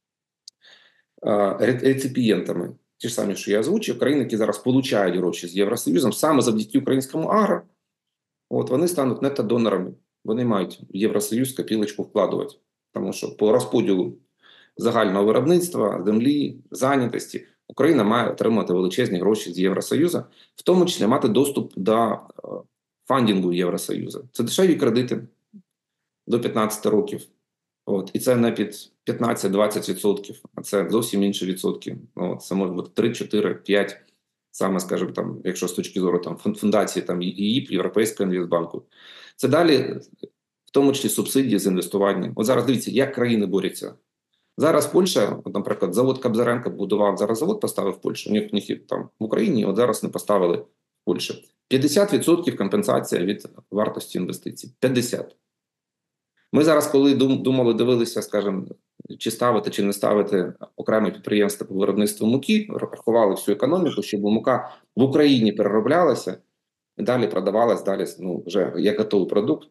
реципієнтами, ті ж самі, що я озвучив, країни, які зараз получають гроші з Євросоюзом, саме завдяки українському агро, вони стануть нетто-донорами. Вони мають в Євросоюз копілочку вкладувати. Тому що по розподілу загального виробництва, землі, зайнятості Україна має отримати величезні гроші з Євросоюзу, в тому числі мати доступ до фандингу Євросоюзу. Це дешеві кредити до 15 років. І це не під 15-20%, а це зовсім інші відсотки. Це може бути 3, 4, 5, саме, скажімо, там, якщо з точки зору там, фундації там, ЄІП, Європейського інвестбанку. Це далі, в тому числі, субсидії з інвестування. Зараз дивіться, як країни борються. Зараз Польща, наприклад, завод Кобзаренко будував, зараз завод поставив в Польщу, у них там в Україні, зараз не поставили в Польщі. 50% компенсація від вартості інвестицій. 50%. Ми зараз, коли дивилися, скажімо, чи ставити, чи не ставити окреме підприємство по виробництву муки, рахували всю економіку, щоб мука в Україні перероблялася і далі продавалась, вже як готовий продукт.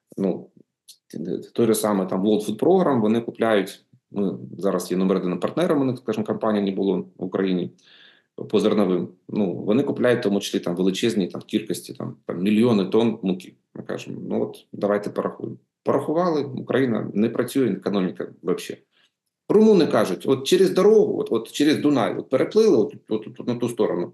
Той же саме там World Food Program, вони купляють, зараз є номер 1 партнером, у них, скажімо, компанії не було в Україні по зерновим. Вони купляють в тому числі там величезні кількості, там мільйони тонн муки. Ми кажемо, давайте порахуємо. Порахували, Україна не працює, економіка взагалі. Румуни кажуть, через дорогу, через Дунай, переплили на ту сторону,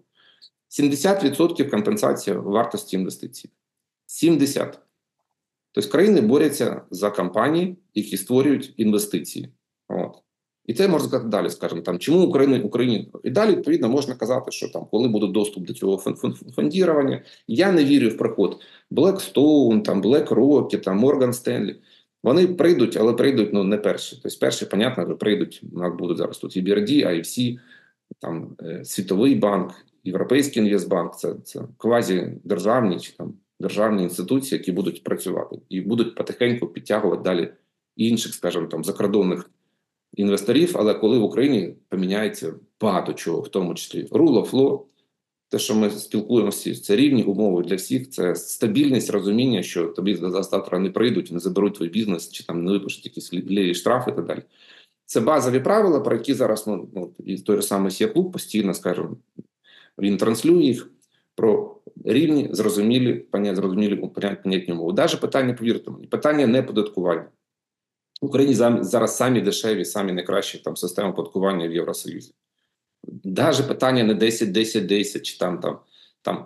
70% компенсація вартості інвестицій. 70%. Тобто країни борються за компанії, які створюють інвестиції. І це можна сказати далі, скажімо, чому Україні. І далі, відповідно, можна казати, що коли буде доступ до цього фондування, я не вірю в приход Blackstone, BlackRock, Morgan Stanley. Вони прийдуть, але прийдуть не перші. Тобто перші, понятно, вже прийдуть, у нас будуть зараз тут EBRD, IFC, Світовий банк, Європейський інвестбанк, це квазідержавні чи державні інституції, які будуть працювати і будуть потихеньку підтягувати далі інших, скажімо, закордонних інвесторів, але коли в Україні поміняється багато чого, в тому числі rule of law, те, що ми спілкуємося, це рівні умови для всіх, це стабільність, розуміння, що тобі завтра не прийдуть, не заберуть твій бізнес, чи не випишуть якісь ліві штрафи і так далі. Це базові правила, про які зараз і той же самий Сія-клуб постійно, скажімо, він транслює їх, про рівні, зрозумілі понятні умови. Навіть питання, повірте мені, питання не податкування. В Україні зараз самі дешеві, самі найкращі системи оподаткування в Євросоюзі. Навіть питання не 10-10-10, чи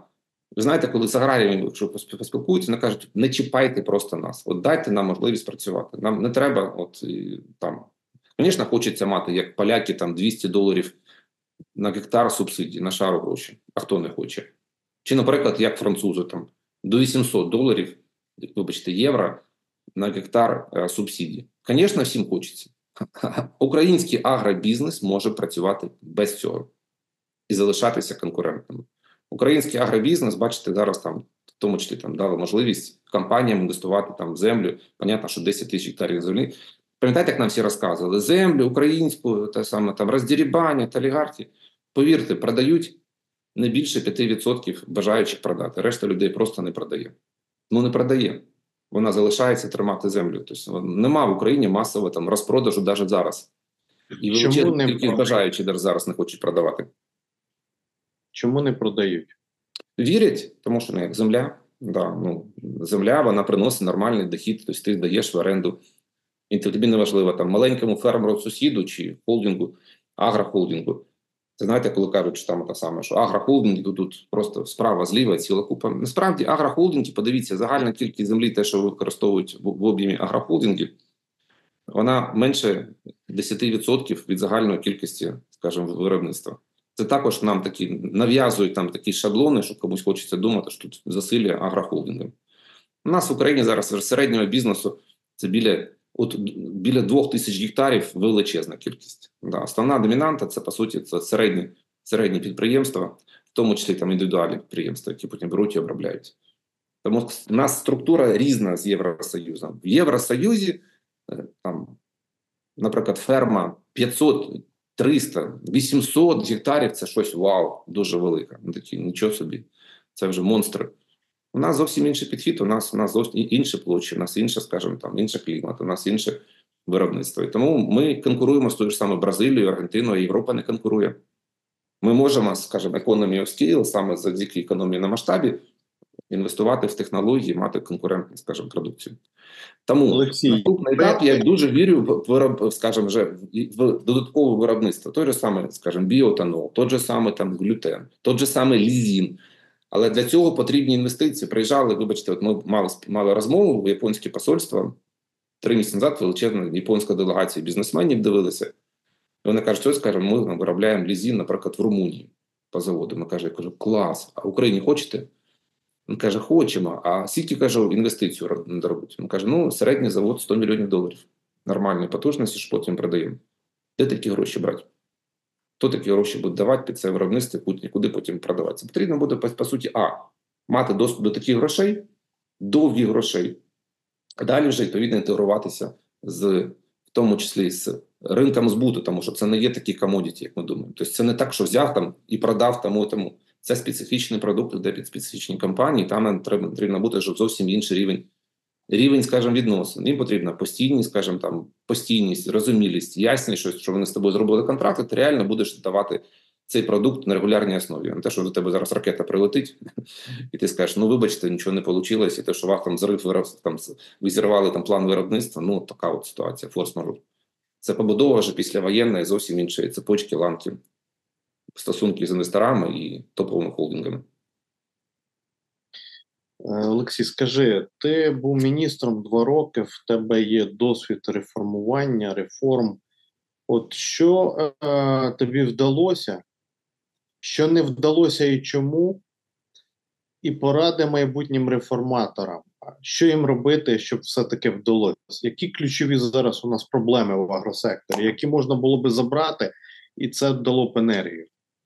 Ви знаєте, коли з аграріями, якщо поспілкуються, вони кажуть, не чіпайте просто нас, от дайте нам можливість працювати. Нам не треба, там, звісно, хочеться мати, як поляки, там $200 на гектар субсидій, на шару гроші, а хто не хоче. Чи, наприклад, як французи, там, до $800, вибачте, євро на гектар субсидій. Звісно, всім хочеться. Український агробізнес може працювати без цього і залишатися конкурентними. Український агробізнес, бачите, зараз там, в тому числі там дали можливість компаніям інвестувати там в землю. Понятно, що 10 тисяч гектарів землі. Пам'ятаєте, як нам всі розказували? Землю українську, те саме там роздерибання, та олігархи. Повірте, продають не більше 5% бажаючих продати. Решта людей просто не продає. Ну не продає. Вона залишається тримати землю. Тобто нема в Україні масового там розпродажу навіть зараз. І величезна кількість бажаючих навіть зараз не хочуть продавати. Чому не продають? Вірять, тому що як земля. Да, земля, вона приносить нормальний дохід, тобто ти даєш в оренду. І тобі не важливо там маленькому фермеру сусіду чи холдингу, агрохолдингу. Це знаєте, коли кажуть, що там те саме, що агрохолдинги тут просто справа зліва ціла купа. Насправді агрохолдинги, подивіться, загальна кількість землі, те, що використовують в об'ємі агрохолдингів, вона менше 10% від загальної кількості, скажімо, виробництва. Це також нам такі нав'язують там такі шаблони, що комусь хочеться думати, що тут засилля агрохолдингів. У нас в Україні зараз середнього бізнесу це біля 2000 гектарів величезна кількість. Да. Основна домінанта – це, по суті, це середні підприємства, в тому числі там індивідуальні підприємства, які потім беруть і обробляють. Тому у нас структура різна з Євросоюзом. В Євросоюзі, там, наприклад, ферма 500, 300, 800 гектарів – це щось вау, дуже велике. Такі, нічого собі, це вже монстри. У нас зовсім інший підхід, у нас зовсім інші площі, у нас інше, скажімо, там, інший клімат, у нас інше виробництво. І тому ми конкуруємо з тою ж самою Бразилією, Аргентиною, Європа не конкурує. Ми можемо, скажімо, economy of scale, саме завдяки економії на масштабі, інвестувати в технології, мати конкурентну, скажімо, продукцію. Тому наступний етап я дуже вірю в додаткове виробництво. Той же саме, скажімо, біоетанол, той же саме там глютен, той же саме лізін. Але для цього потрібні інвестиції. Приїжджали, вибачте, от ми мали розмову в японське посольство. 3 місяці назад величезна японська делегація бізнесменів дивилися. І вони кажуть, ось, скажімо, ми виробляємо лізін, наприклад, в Румунії по заводу. Я кажу, клас, а в Україні хочете? Він каже, хочемо. А скільки, кажу, інвестицію робити? Він каже, середній завод $100 мільйонів. Нормальної потужності, що потім продаємо. Де такі гроші брати? Хто такі гроші буде давати під це виробництво, куди потім продаватися? Потрібно буде, по суті, мати доступ до таких грошей, довгі грошей, а далі вже, відповідно, інтегруватися в тому числі з ринком збуту, тому що це не є такі комодіті, як ми думаємо. Тобто це не так, що взяв там і продав тому. Це специфічний продукт, де під специфічні компанії, там нам потрібно бути зовсім інший рівень, скажімо, відносин. Їм потрібна постійність, скажімо, там, постійність, розумілість, ясність, що вони з тобою зробили контракт, ти реально будеш давати цей продукт на регулярній основі. Не те, що до тебе зараз ракета прилетить, і ти скажеш, вибачте, нічого не вийшло, і те, що вас там ви зірвали там план виробництва, така от ситуація, форс-мажор. Це побудова вже післявоєнної зовсім іншої цепочки, ланки, стосунки з інвесторами і топовими холдингами. Олексій, скажи, ти був міністром 2 роки, в тебе є досвід реформування, реформ. От що тобі вдалося, що не вдалося і чому, і поради майбутнім реформаторам, що їм робити, щоб все-таки вдалося? Які ключові зараз у нас проблеми в агросекторі, які можна було би забрати, і це дало б енергію?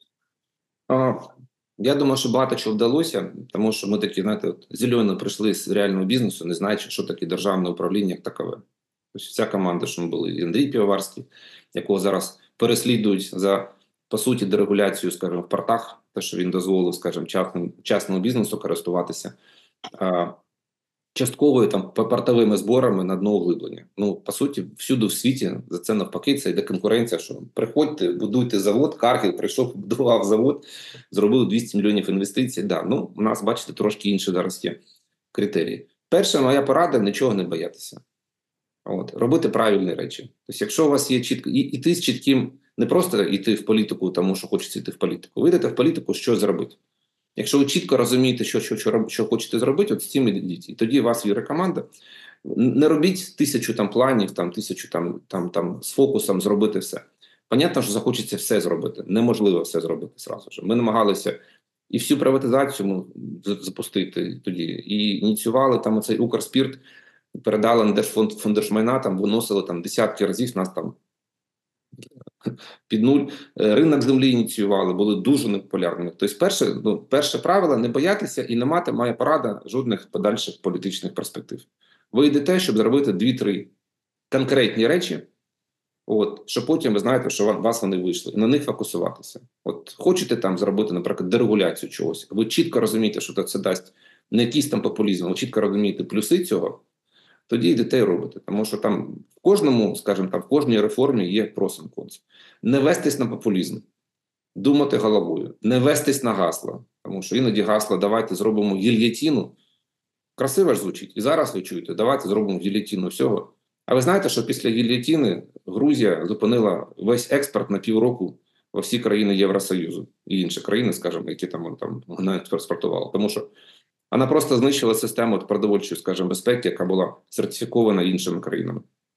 Я думаю, що багато чого вдалося, тому що ми такі, знаєте, зелено прийшли з реального бізнесу, не знаючи, що таке державне управління як такове. Тобто вся команда, що ми були, і Андрій Півоварський, якого зараз переслідують за, по суті, дерегуляцію, скажімо, в портах, те, що він дозволив, скажімо, частному бізнесу користуватися частковою там портовими зборами на дно углиблення. По суті, всюди в світі за це навпаки, це йде конкуренція, що приходьте, будуйте завод, Каргіл прийшов, будував завод, зробив 200 мільйонів інвестицій. У нас, бачите, трошки інші зараз є критерії. Перша моя порада – нічого не боятися. Робити правильні речі. Тобто, якщо у вас є чітко, іти з чітким, не просто йти в політику, тому що хочеться йти в політику. Ви йдете в політику, що зробити. Якщо ви чітко розумієте, що хочете зробити, от з цим ідіть. І тоді у вас є команда. Не робіть 1000 там планів, 1000 там з фокусом зробити все. Понятно, що захочеться все зробити. Неможливо все зробити зразу ж. Ми намагалися і всю приватизацію запустити тоді, і ініціювали там оцей Укрспірт, передали на Держфонд держмайна, там виносили там десятки разів, нас там під нуль. Ринок землі ініціювали, були дуже непопулярними. Тобто, перше правило – не боятися і не мати, моя порада, жодних подальших політичних перспектив. Ви йдете, щоб зробити 2-3 конкретні речі, що потім ви знаєте, що у вас вони вийшли, і на них фокусуватися. Хочете там зробити, наприклад, дерегуляцію чогось, ви чітко розумієте, що це дасть не якийсь там популізм, ви чітко розумієте плюси цього, тоді йдете і робите. Тому що там в кожному, скажімо так, в кожній реформі є просим конців. Не вестись на популізм, думати головою, не вестись на гасла, тому що іноді гасла «давайте зробимо гільйотину», красиво ж звучить. І зараз ви чуєте, давайте зробимо гільйотину всього. А ви знаєте, що після гільйотини Грузія зупинила весь експорт на півроку во всі країни Євросоюзу і інші країни, скажімо, які там вона експортувала. Тому що вона просто знищила систему продовольчої, скажімо, безпеки, яка була сертифікована іншими країнами.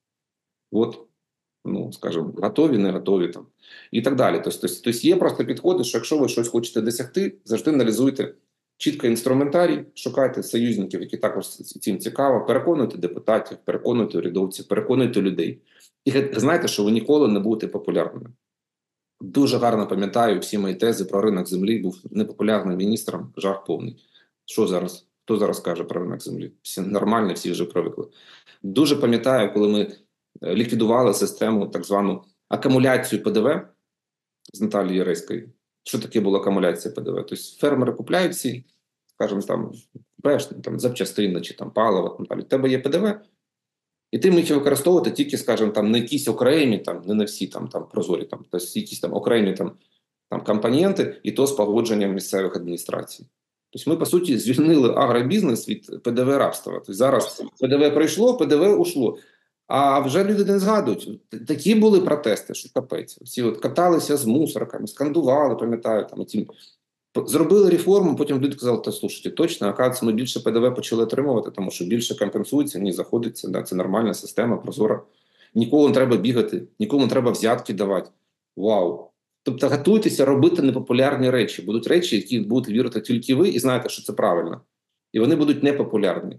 Скажімо, готові, не готові там. І так далі. Тобто є просто підходи, що якщо ви щось хочете досягти, завжди аналізуйте чітко інструментарій, шукайте союзників, які також цим цікаво, переконуйте депутатів, переконуйте урядовців, переконуйте людей. І знаєте, що ви ніколи не будете популярними. Дуже гарно пам'ятаю всі мої тези про ринок землі, був непопулярним міністром, жах повний. Що зараз? Хто зараз каже про ринок землі? Всі нормально, всі вже привикли. Дуже пам'ятаю, коли ми ліквідували систему, так звану акумуляцію ПДВ з Наталією Яреською. Що таке була акумуляція ПДВ? Тобто фермери купляють всі, скажімо, там запчастини чи там паливо, там, в тебе є ПДВ, і ти міг використовувати тільки, скажімо, там не якісь окремі, не на всі там прозорі, тобто якісь там окремі там компоненти, і то з погодженням місцевих адміністрацій. Тобто ми, по суті, звільнили агробізнес від ПДВ-рабства. Тобто зараз ПДВ прийшло, ПДВ ушло. А вже люди не згадують. Такі були протести, що капець. Всі каталися з мусорками, скандували, пам'ятаю. Зробили реформу, потім люди казали, слушайте, точно, оказується, ми більше ПДВ почали отримувати, тому що більше компенсується, ні, заходиться, це нормальна система, прозора. Ніколи не треба бігати, нікому не треба взятки давати. Вау! Тобто готуйтеся робити непопулярні речі. Будуть речі, які будуть вірити тільки ви і знаєте, що це правильно. І вони будуть непопулярні.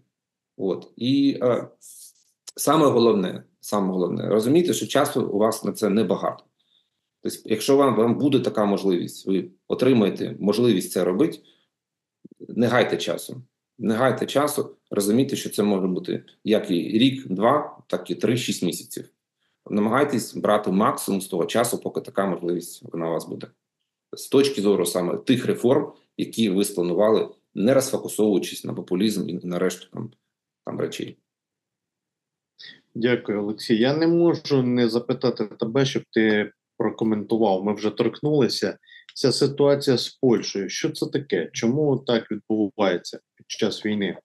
І саме головне, розумійте, що часу у вас на це небагато. Тобто, якщо вам буде така можливість, ви отримаєте можливість це робити, не гайте часу. Не гайте часу, розумійте, що це може бути як і рік-два, так і 3-6 місяців. Намагайтесь брати максимум з того часу, поки така можливість вона у вас буде. З точки зору саме тих реформ, які ви спланували, не розфокусовуючись на популізм і на решту там речей. Дякую, Олексій. Я не можу не запитати тебе, щоб ти прокоментував. Ми вже торкнулися. Ця ситуація з Польщею. Що це таке? Чому так відбувається під час війни?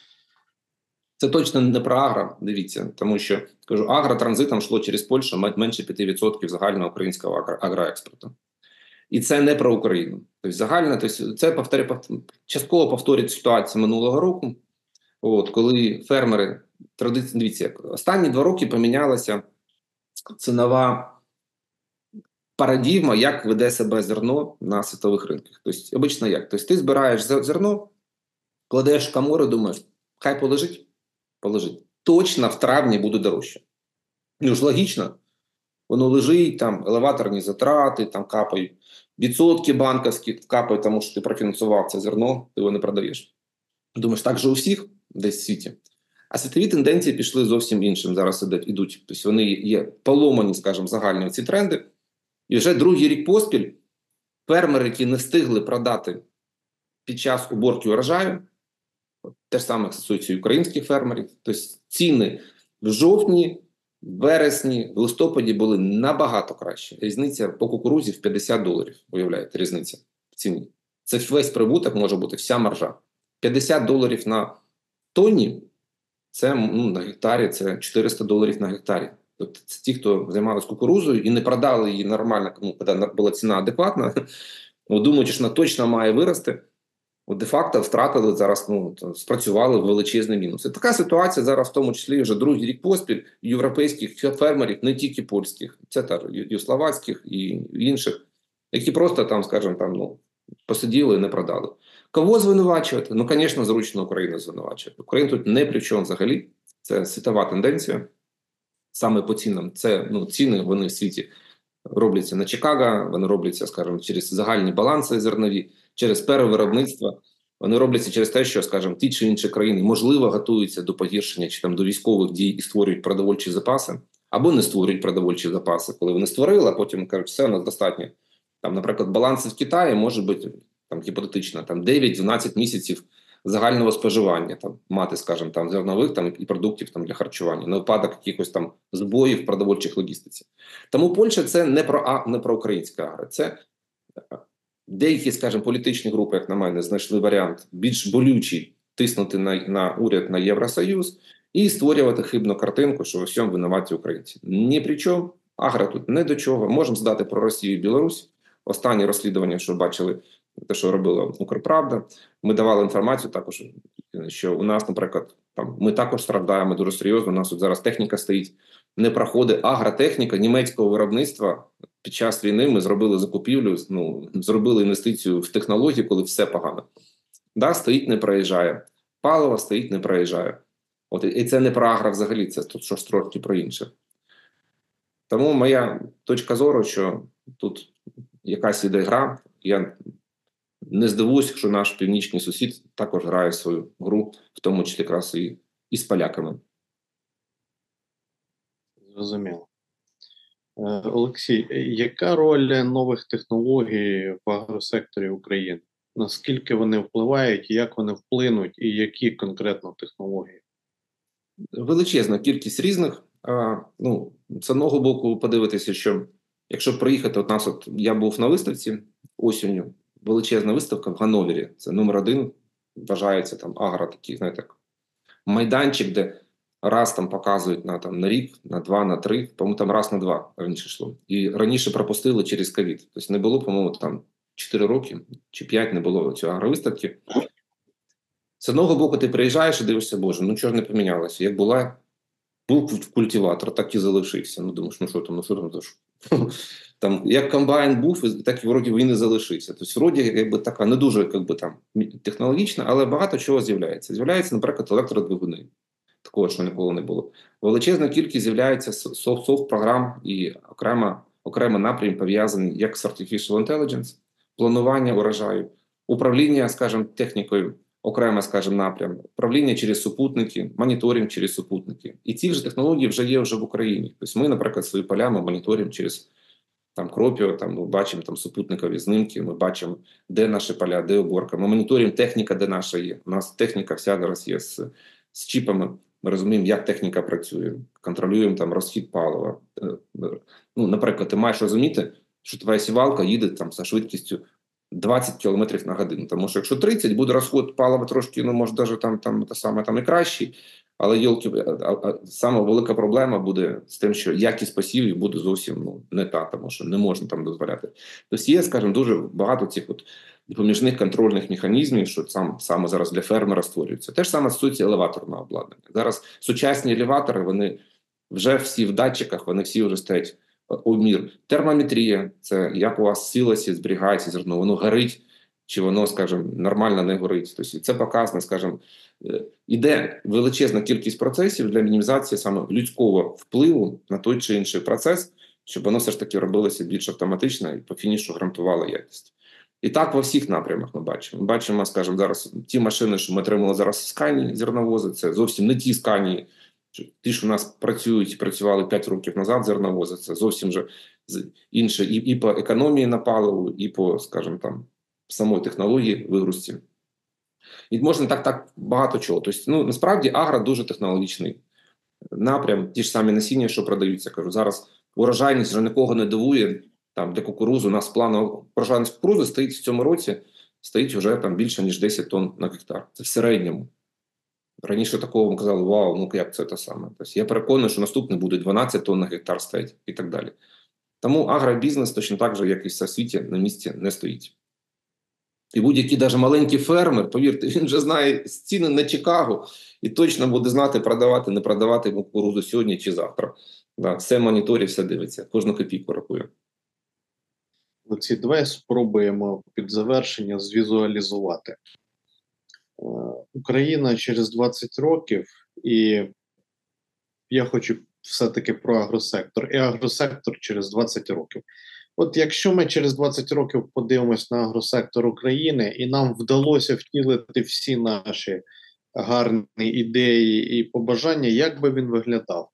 Це точно не про агро, дивіться, тому що, кажу, агротранзитом йшло через Польщу менше 5% загального українського агроекспорту. І це не про Україну. Тобто загально, це частково повторює ситуацію минулого року, коли фермери, дивіться, останні 2 роки помінялася цінова парадигма, як веде себе зерно на світових ринках. Тобто, обично як? Тобто ти збираєш зерно, кладеш в камору, думаєш, хай полежить. Точно в травні буде дорожче. Ж логічно. Воно лежить, елеваторні затрати, капають відсотки банківські, капають, тому що ти профінансував це зерно, ти його не продаєш. Думаєш, так же у всіх десь в світі. А світові тенденції пішли зовсім іншим. Зараз ідуть. Тобто вони є поломані, скажімо, загальні ці тренди. І вже другий рік поспіль фермери, які не встигли продати під час уборки урожаю, те ж саме стосується і українських фермерів, тобто ціни в жовтні, в вересні, в листопаді були набагато кращі. Різниця по кукурузі в $50, уявляєте, різниця в ціні. Це весь прибуток може бути, вся маржа. $50 на тонні, це на гектарі, це $400 на гектарі. Тобто це ті, хто займалися кукурузою і не продали її нормально, коли була ціна адекватна, думаючи, що вона точно має вирости, де-факто втратили зараз, спрацювали в величезний мінус. І така ситуація зараз, в тому числі, вже другий рік поспіль європейських фермерів, не тільки польських, це і словацьких, і інших, які просто там, скажімо, посиділи і не продали. Кого звинувачувати? Ну, звісно, зручно Україну звинувачувати. Україна тут не при чому взагалі. Це світова тенденція. Саме по цінам. Це, ціни, вони в світі робляться на Чикаго, вони робляться, скажімо, через загальні баланси зернові, через перевиробництво. Вони робляться через те, що, скажімо, ті чи інші країни, можливо, готуються до погіршення чи до військових дій і створюють продовольчі запаси, або не створюють продовольчі запаси, коли вони створили, а потім кажуть, все, у нас достатньо. Наприклад, баланси в Китаї може бути, гіпотетично, 9-12 місяців загального споживання, мати, скажімо, зернових і продуктів для харчування, на випадок якихось збоїв в продовольчих логістиці. Тому Польща – це не про українське агро, це деякі, скажімо, політичні групи, як на мене, знайшли варіант більш болючий тиснути на уряд, на Євросоюз і створювати хибну картинку, що у всьому винуваті українці. Ні при чому, агро тут не до чого. Можемо здати про Росію і Білорусь. Останні розслідування, що бачили, те, що робила Укрправда, ми давали інформацію також, що у нас, наприклад, ми також страждаємо дуже серйозно, у нас тут зараз техніка стоїть, не проходить агротехніка німецького виробництва. Під час війни ми зробили закупівлю, зробили інвестицію в технології, коли все погано. Стоїть, не проїжджає. Паливо стоїть, не проїжджає. І це не про агро взагалі, це тут щось трошки про інше. Тому моя точка зору, що тут якась іде гра, я не здивуюся, якщо наш північний сусід також грає свою гру, в тому числі якраз і з поляками. Зрозуміло. Олексій, яка роль нових технологій в агросекторі України? Наскільки вони впливають, як вони вплинуть і які конкретно технології? Величезна кількість різних. З одного боку подивитися, що якщо приїхати, я був на виставці осінню, величезна виставка в Ганновері, це номер 1, вважається агро такий, знаєте, майданчик, де раз показують на рік, на 2, на 3, по-моєму, раз на 2 раніше йшло. І раніше пропустили через ковід. Тобто не було, по-моєму, 4 роки чи 5 не було цієї агровиставки. З одного боку ти приїжджаєш і дивишся, боже, чого ж не помінялося. Як був культиватор, так і залишився. Думаєш, як комбайн був, так і вроді він і залишився. Тобто, вроді, така не дуже, технологічна, але багато чого з'являється. З'являється, наприклад, електродвигуни. Такого, що ніколи не було. Величезна кількість з'являється софт-програм і окремо напрям пов'язаний як з Artificial Intelligence, планування урожаю, управління, скажімо, технікою, окремо, скажімо, напрям, управління через супутники, моніторинг через супутники. І ці вже технології вже є в Україні. Тобто ми, наприклад, свої поля ми моніторимо через Кропіо, ми бачимо супутникові знімки, ми бачимо, де наші поля, де уборка. Ми моніторимо техніка, де наша є. У нас техніка вся зараз є з чіпами. Ми розуміємо, як техніка працює, контролюємо розхід палива. Наприклад, ти маєш розуміти, що твоя сівалка їде за швидкістю 20 км на годину. Тому що якщо 30, буде розход палива трошки, може навіть і кращий, але саме велика проблема буде з тим, що якість посівів буде зовсім не та, тому що не можна дозволяти. Тобто є, скажімо, дуже багато цих допоміжних контрольних механізмів, що саме зараз для фермера створюються. Те ж саме стосується елеваторного обладнання. Зараз сучасні елеватори, вони вже всі в датчиках, вони всі вже стоять обмір. Термометрія – це як у вас в силосі зберігається зерно, воно горить, чи воно, скажімо, нормально не горить. Тобто це показано, скажімо, іде величезна кількість процесів для мінімізації саме людського впливу на той чи інший процес, щоб воно все ж таки робилося більш автоматично і по фінішу гарантувало якість. І так во всіх напрямах ми бачимо. Ми бачимо, скажімо, зараз ті машини, що ми отримали зараз в Сканії, зерновози, це зовсім не ті Сканії, ті, що в нас працювали 5 років назад зерновози, це зовсім вже інше і по економії на паливо, і по, скажімо, самої технології вигрузці. І можна так багато чого. Тобто, насправді, агро дуже технологічний напрям. Ті ж самі насіння, що продаються, кажу, зараз урожайність вже нікого не дивує. Для кукурудзи у нас планово урожайність кукурудзи стоїть в цьому році, стоїть вже більше, ніж 10 тонн на гектар. Це в середньому. Раніше такого ми казали, вау, як це те саме. Тобто я переконаний, що наступне буде 12 тонн на гектар стоїть і так далі. Тому агробізнес точно так же, як і в світі, на місці не стоїть. І будь-який навіть маленький фермер, повірте, він вже знає ціни на Чикаго і точно буде знати, продавати, не продавати йому кукурудзу сьогодні чи завтра. Да, все моніторить, все дивиться, кожну копійку рахує. Оці давай спробуємо під завершення звізуалізувати. Україна через 20 років, і я хочу все-таки про агросектор. І агросектор через 20 років. От якщо ми через 20 років подивимось на агросектор України, і нам вдалося втілити всі наші гарні ідеї і побажання, як би він виглядав?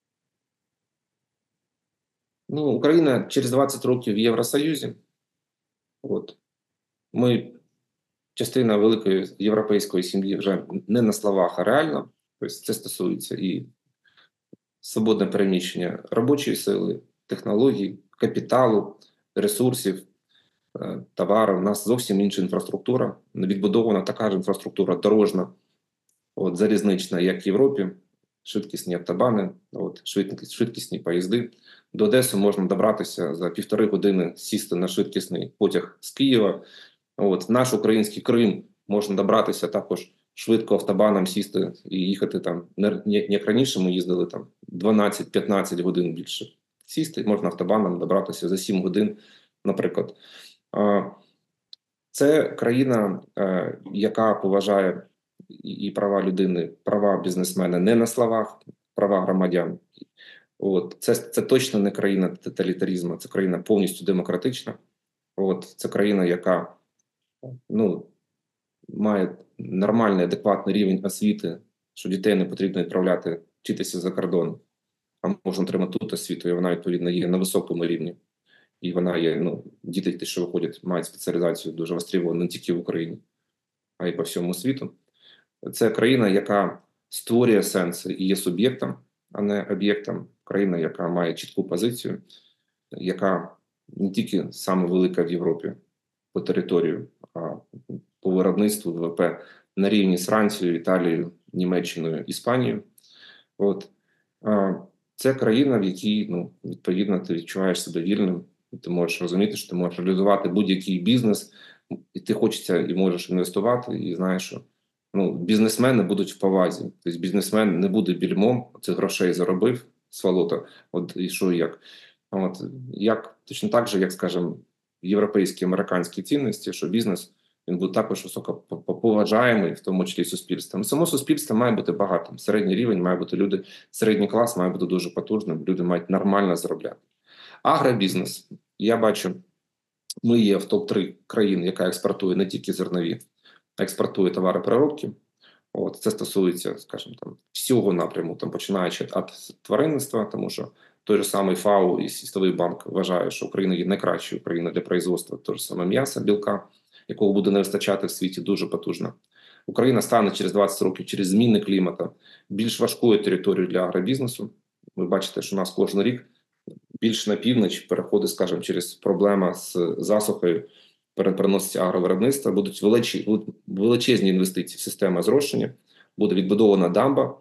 Ну, Україна через 20 років в Євросоюзі. От. Ми частина великої європейської сім'ї вже не на словах, а реально. Тобто це стосується і свободне переміщення робочої сили, технологій, капіталу, ресурсів, товарів. У нас зовсім інша інфраструктура. Відбудована така ж інфраструктура дорожна, залізнична, як в Європі. Швидкісні автобани, швидкісні поїзди. До Одеси можна добратися за 1,5 години, сісти на швидкісний потяг з Києва. Наш український Крим можна добратися також швидко автобаном, сісти і їхати там. Не як раніше ми їздили там 12-15 годин більше. Сісти можна автобаном добратися за 7 годин, наприклад. Це країна, яка поважає і права людини, права бізнесмена не на словах, права громадян. Це точно не країна тоталітаризму, це країна повністю демократична. Це країна, яка має нормальний, адекватний рівень освіти, що дітей не потрібно відправляти вчитися за кордон, а можна отримати тут освіту, і вона, відповідно, є на високому рівні. І вона є, діти, що виходять, мають спеціалізацію дуже востребовану не тільки в Україні, а й по всьому світу. Це країна, яка створює сенси і є суб'єктом, а не об'єктом. Країна, яка має чітку позицію, яка не тільки саме велика в Європі по територію, а по виробництву ВВП на рівні з Францією, Італією, Німеччиною, Іспанією. Це країна, в якій, відповідно, ти відчуваєш себе вільним, ти можеш розуміти, що ти можеш реалізувати будь-який бізнес, і ти хочеться і можеш інвестувати, і знаєш, що бізнесмени будуть в повазі. Тобто бізнесмен не буде більмом, цих грошей заробив, сволота, і що і як. Як точно так же, як, скажімо, європейські, американські цінності, що бізнес, він буде також високо поважаємий, в тому числі суспільством. Само суспільство має бути багатим, середній рівень має бути люди, середній клас має бути дуже потужним, люди мають нормально заробляти. Агробізнес, я бачу, ми є в топ-3 країн, яка експортує не тільки зернові, а експортує товари переробки. Це стосується, скажімо, всього напряму, починаючи від тваринництва, тому що той же самий ФАО і Світовий банк вважає, що Україна є найкращою країною для производства того ж саме м'яса, білка, якого буде не вистачати в світі дуже потужно. Україна стане через 20 років, через зміни клімату, більш важкою територією для агробізнесу. Ви бачите, що у нас кожен рік більш на північ переходить, скажімо, через проблеми з засухою, переноситься агровиробництво, будуть величезні інвестиції в систему зрошення, буде відбудована дамба,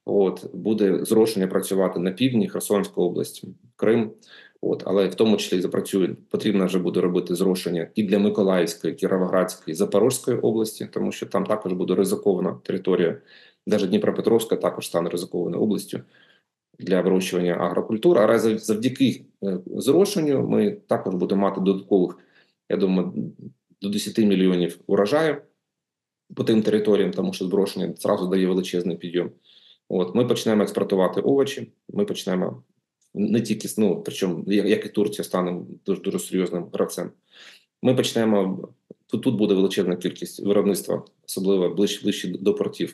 буде зрошення працювати на півдні, Херсонська область, Крим, але в тому числі запрацює, потрібно вже буде робити зрошення і для Миколаївської, Кіровоградської, Запорізької області, тому що там також буде ризикована територія, навіть Дніпропетровська також стане ризикованою областю для вирощування агрокультур, але завдяки зрошенню ми також будемо мати додаткових, я думаю, до 10 мільйонів урожаю по тим територіям, тому що зрошення зразу дає величезний підйом. Ми почнемо експортувати овочі, ми почнемо не тільки, причому, як і Турція, станемо дуже серйозним гравцем. Ми почнемо, тут буде величезна кількість виробництва, особливо ближче до портів,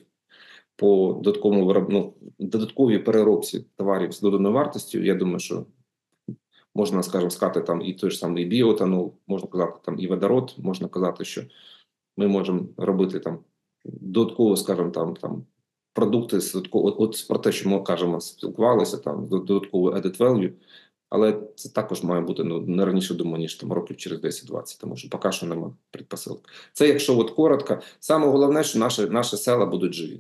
по додатковій переробці товарів з доданою вартістю. Я думаю, що можна, скажімо, сказати, і той ж самий біоетанол, можна казати, і водород, можна казати, що ми можемо робити додатково, скажімо, продукти про те, що ми кажемо, спілкувалися, додатково added value, але це також має бути не раніше, думаю, ніж років через 10-20, тому що поки що немає предпосилок. Це якщо коротко. Саме головне, що наші села будуть живі.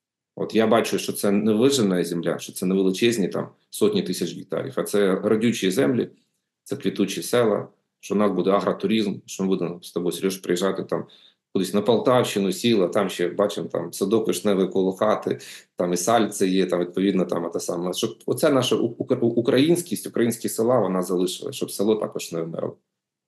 Я бачу, що це не вижена земля, що це не величезні сотні тисяч гектарів, а це родючі землі, це квітучі села, що у нас буде агротуризм, що ми будемо з тобою, Сереж, приїжджати кудись на Полтавщину сіла, там ще бачимо там садок вишневий коло хати, там і сальце є, там відповідно там те саме. Щоб оця наша українськість, українські села, вона залишилась, щоб село також не вмерло.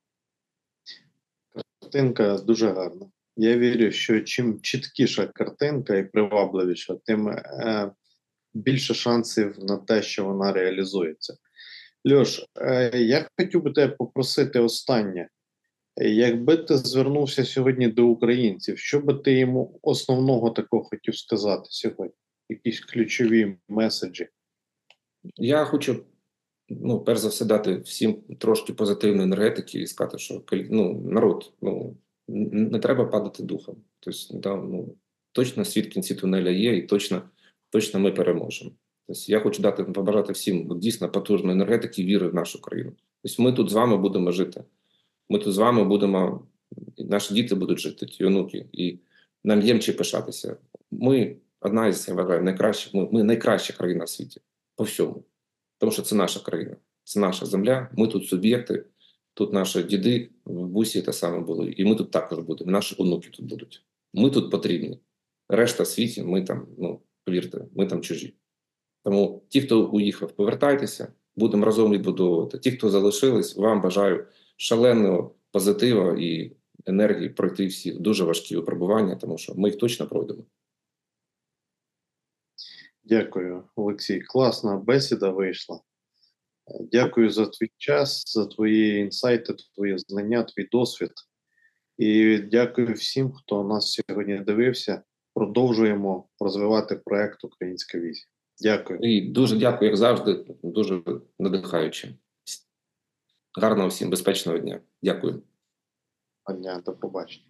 Картинка дуже гарна. Я вірю, що чим чіткіша картинка і привабливіша, тим більше шансів на те, що вона реалізується. Льош, я хотів би тебе попросити останнє. Якби ти звернувся сьогодні до українців, що би ти йому основного такого хотів сказати сьогодні? Якісь ключові меседжі? Я хочу, перш за все, дати всім трошки позитивної енергетики і сказати, що народ, не треба падати духом. Тобто, точно світ в кінці тунеля є, і точно ми переможемо. Тобто, я хочу побажати всім дійсно потужної енергетики і віри в нашу країну. Тобто, ми тут з вами будемо жити. Ми тут з вами будемо, наші діти будуть жити, ті онуки, і нам є чим пишатися. Ми одна із, я вважаю, найкращих, ми найкраща країна в світі по всьому. Тому що це наша країна, це наша земля, ми тут суб'єкти, тут наші діди, бабусі те саме були, і ми тут також будемо, наші онуки тут будуть. Ми тут потрібні. Решта світі, ми там, повірте, ми там чужі. Тому ті, хто уїхав, повертайтеся, будемо разом відбудовувати. Ті, хто залишились, вам бажаю шаленого позитиву і енергії пройти всі дуже важкі випробування, тому що ми їх точно пройдемо. Дякую, Олексій. Класна бесіда вийшла. Дякую за твій час, за твої інсайти, твої знання, твій досвід. І дякую всім, хто нас сьогодні дивився. Продовжуємо розвивати проект «Українська візія». Дякую. І дуже дякую, як завжди, дуже надихаюче. Гарного всім, безпечного дня. Дякую. До побачення.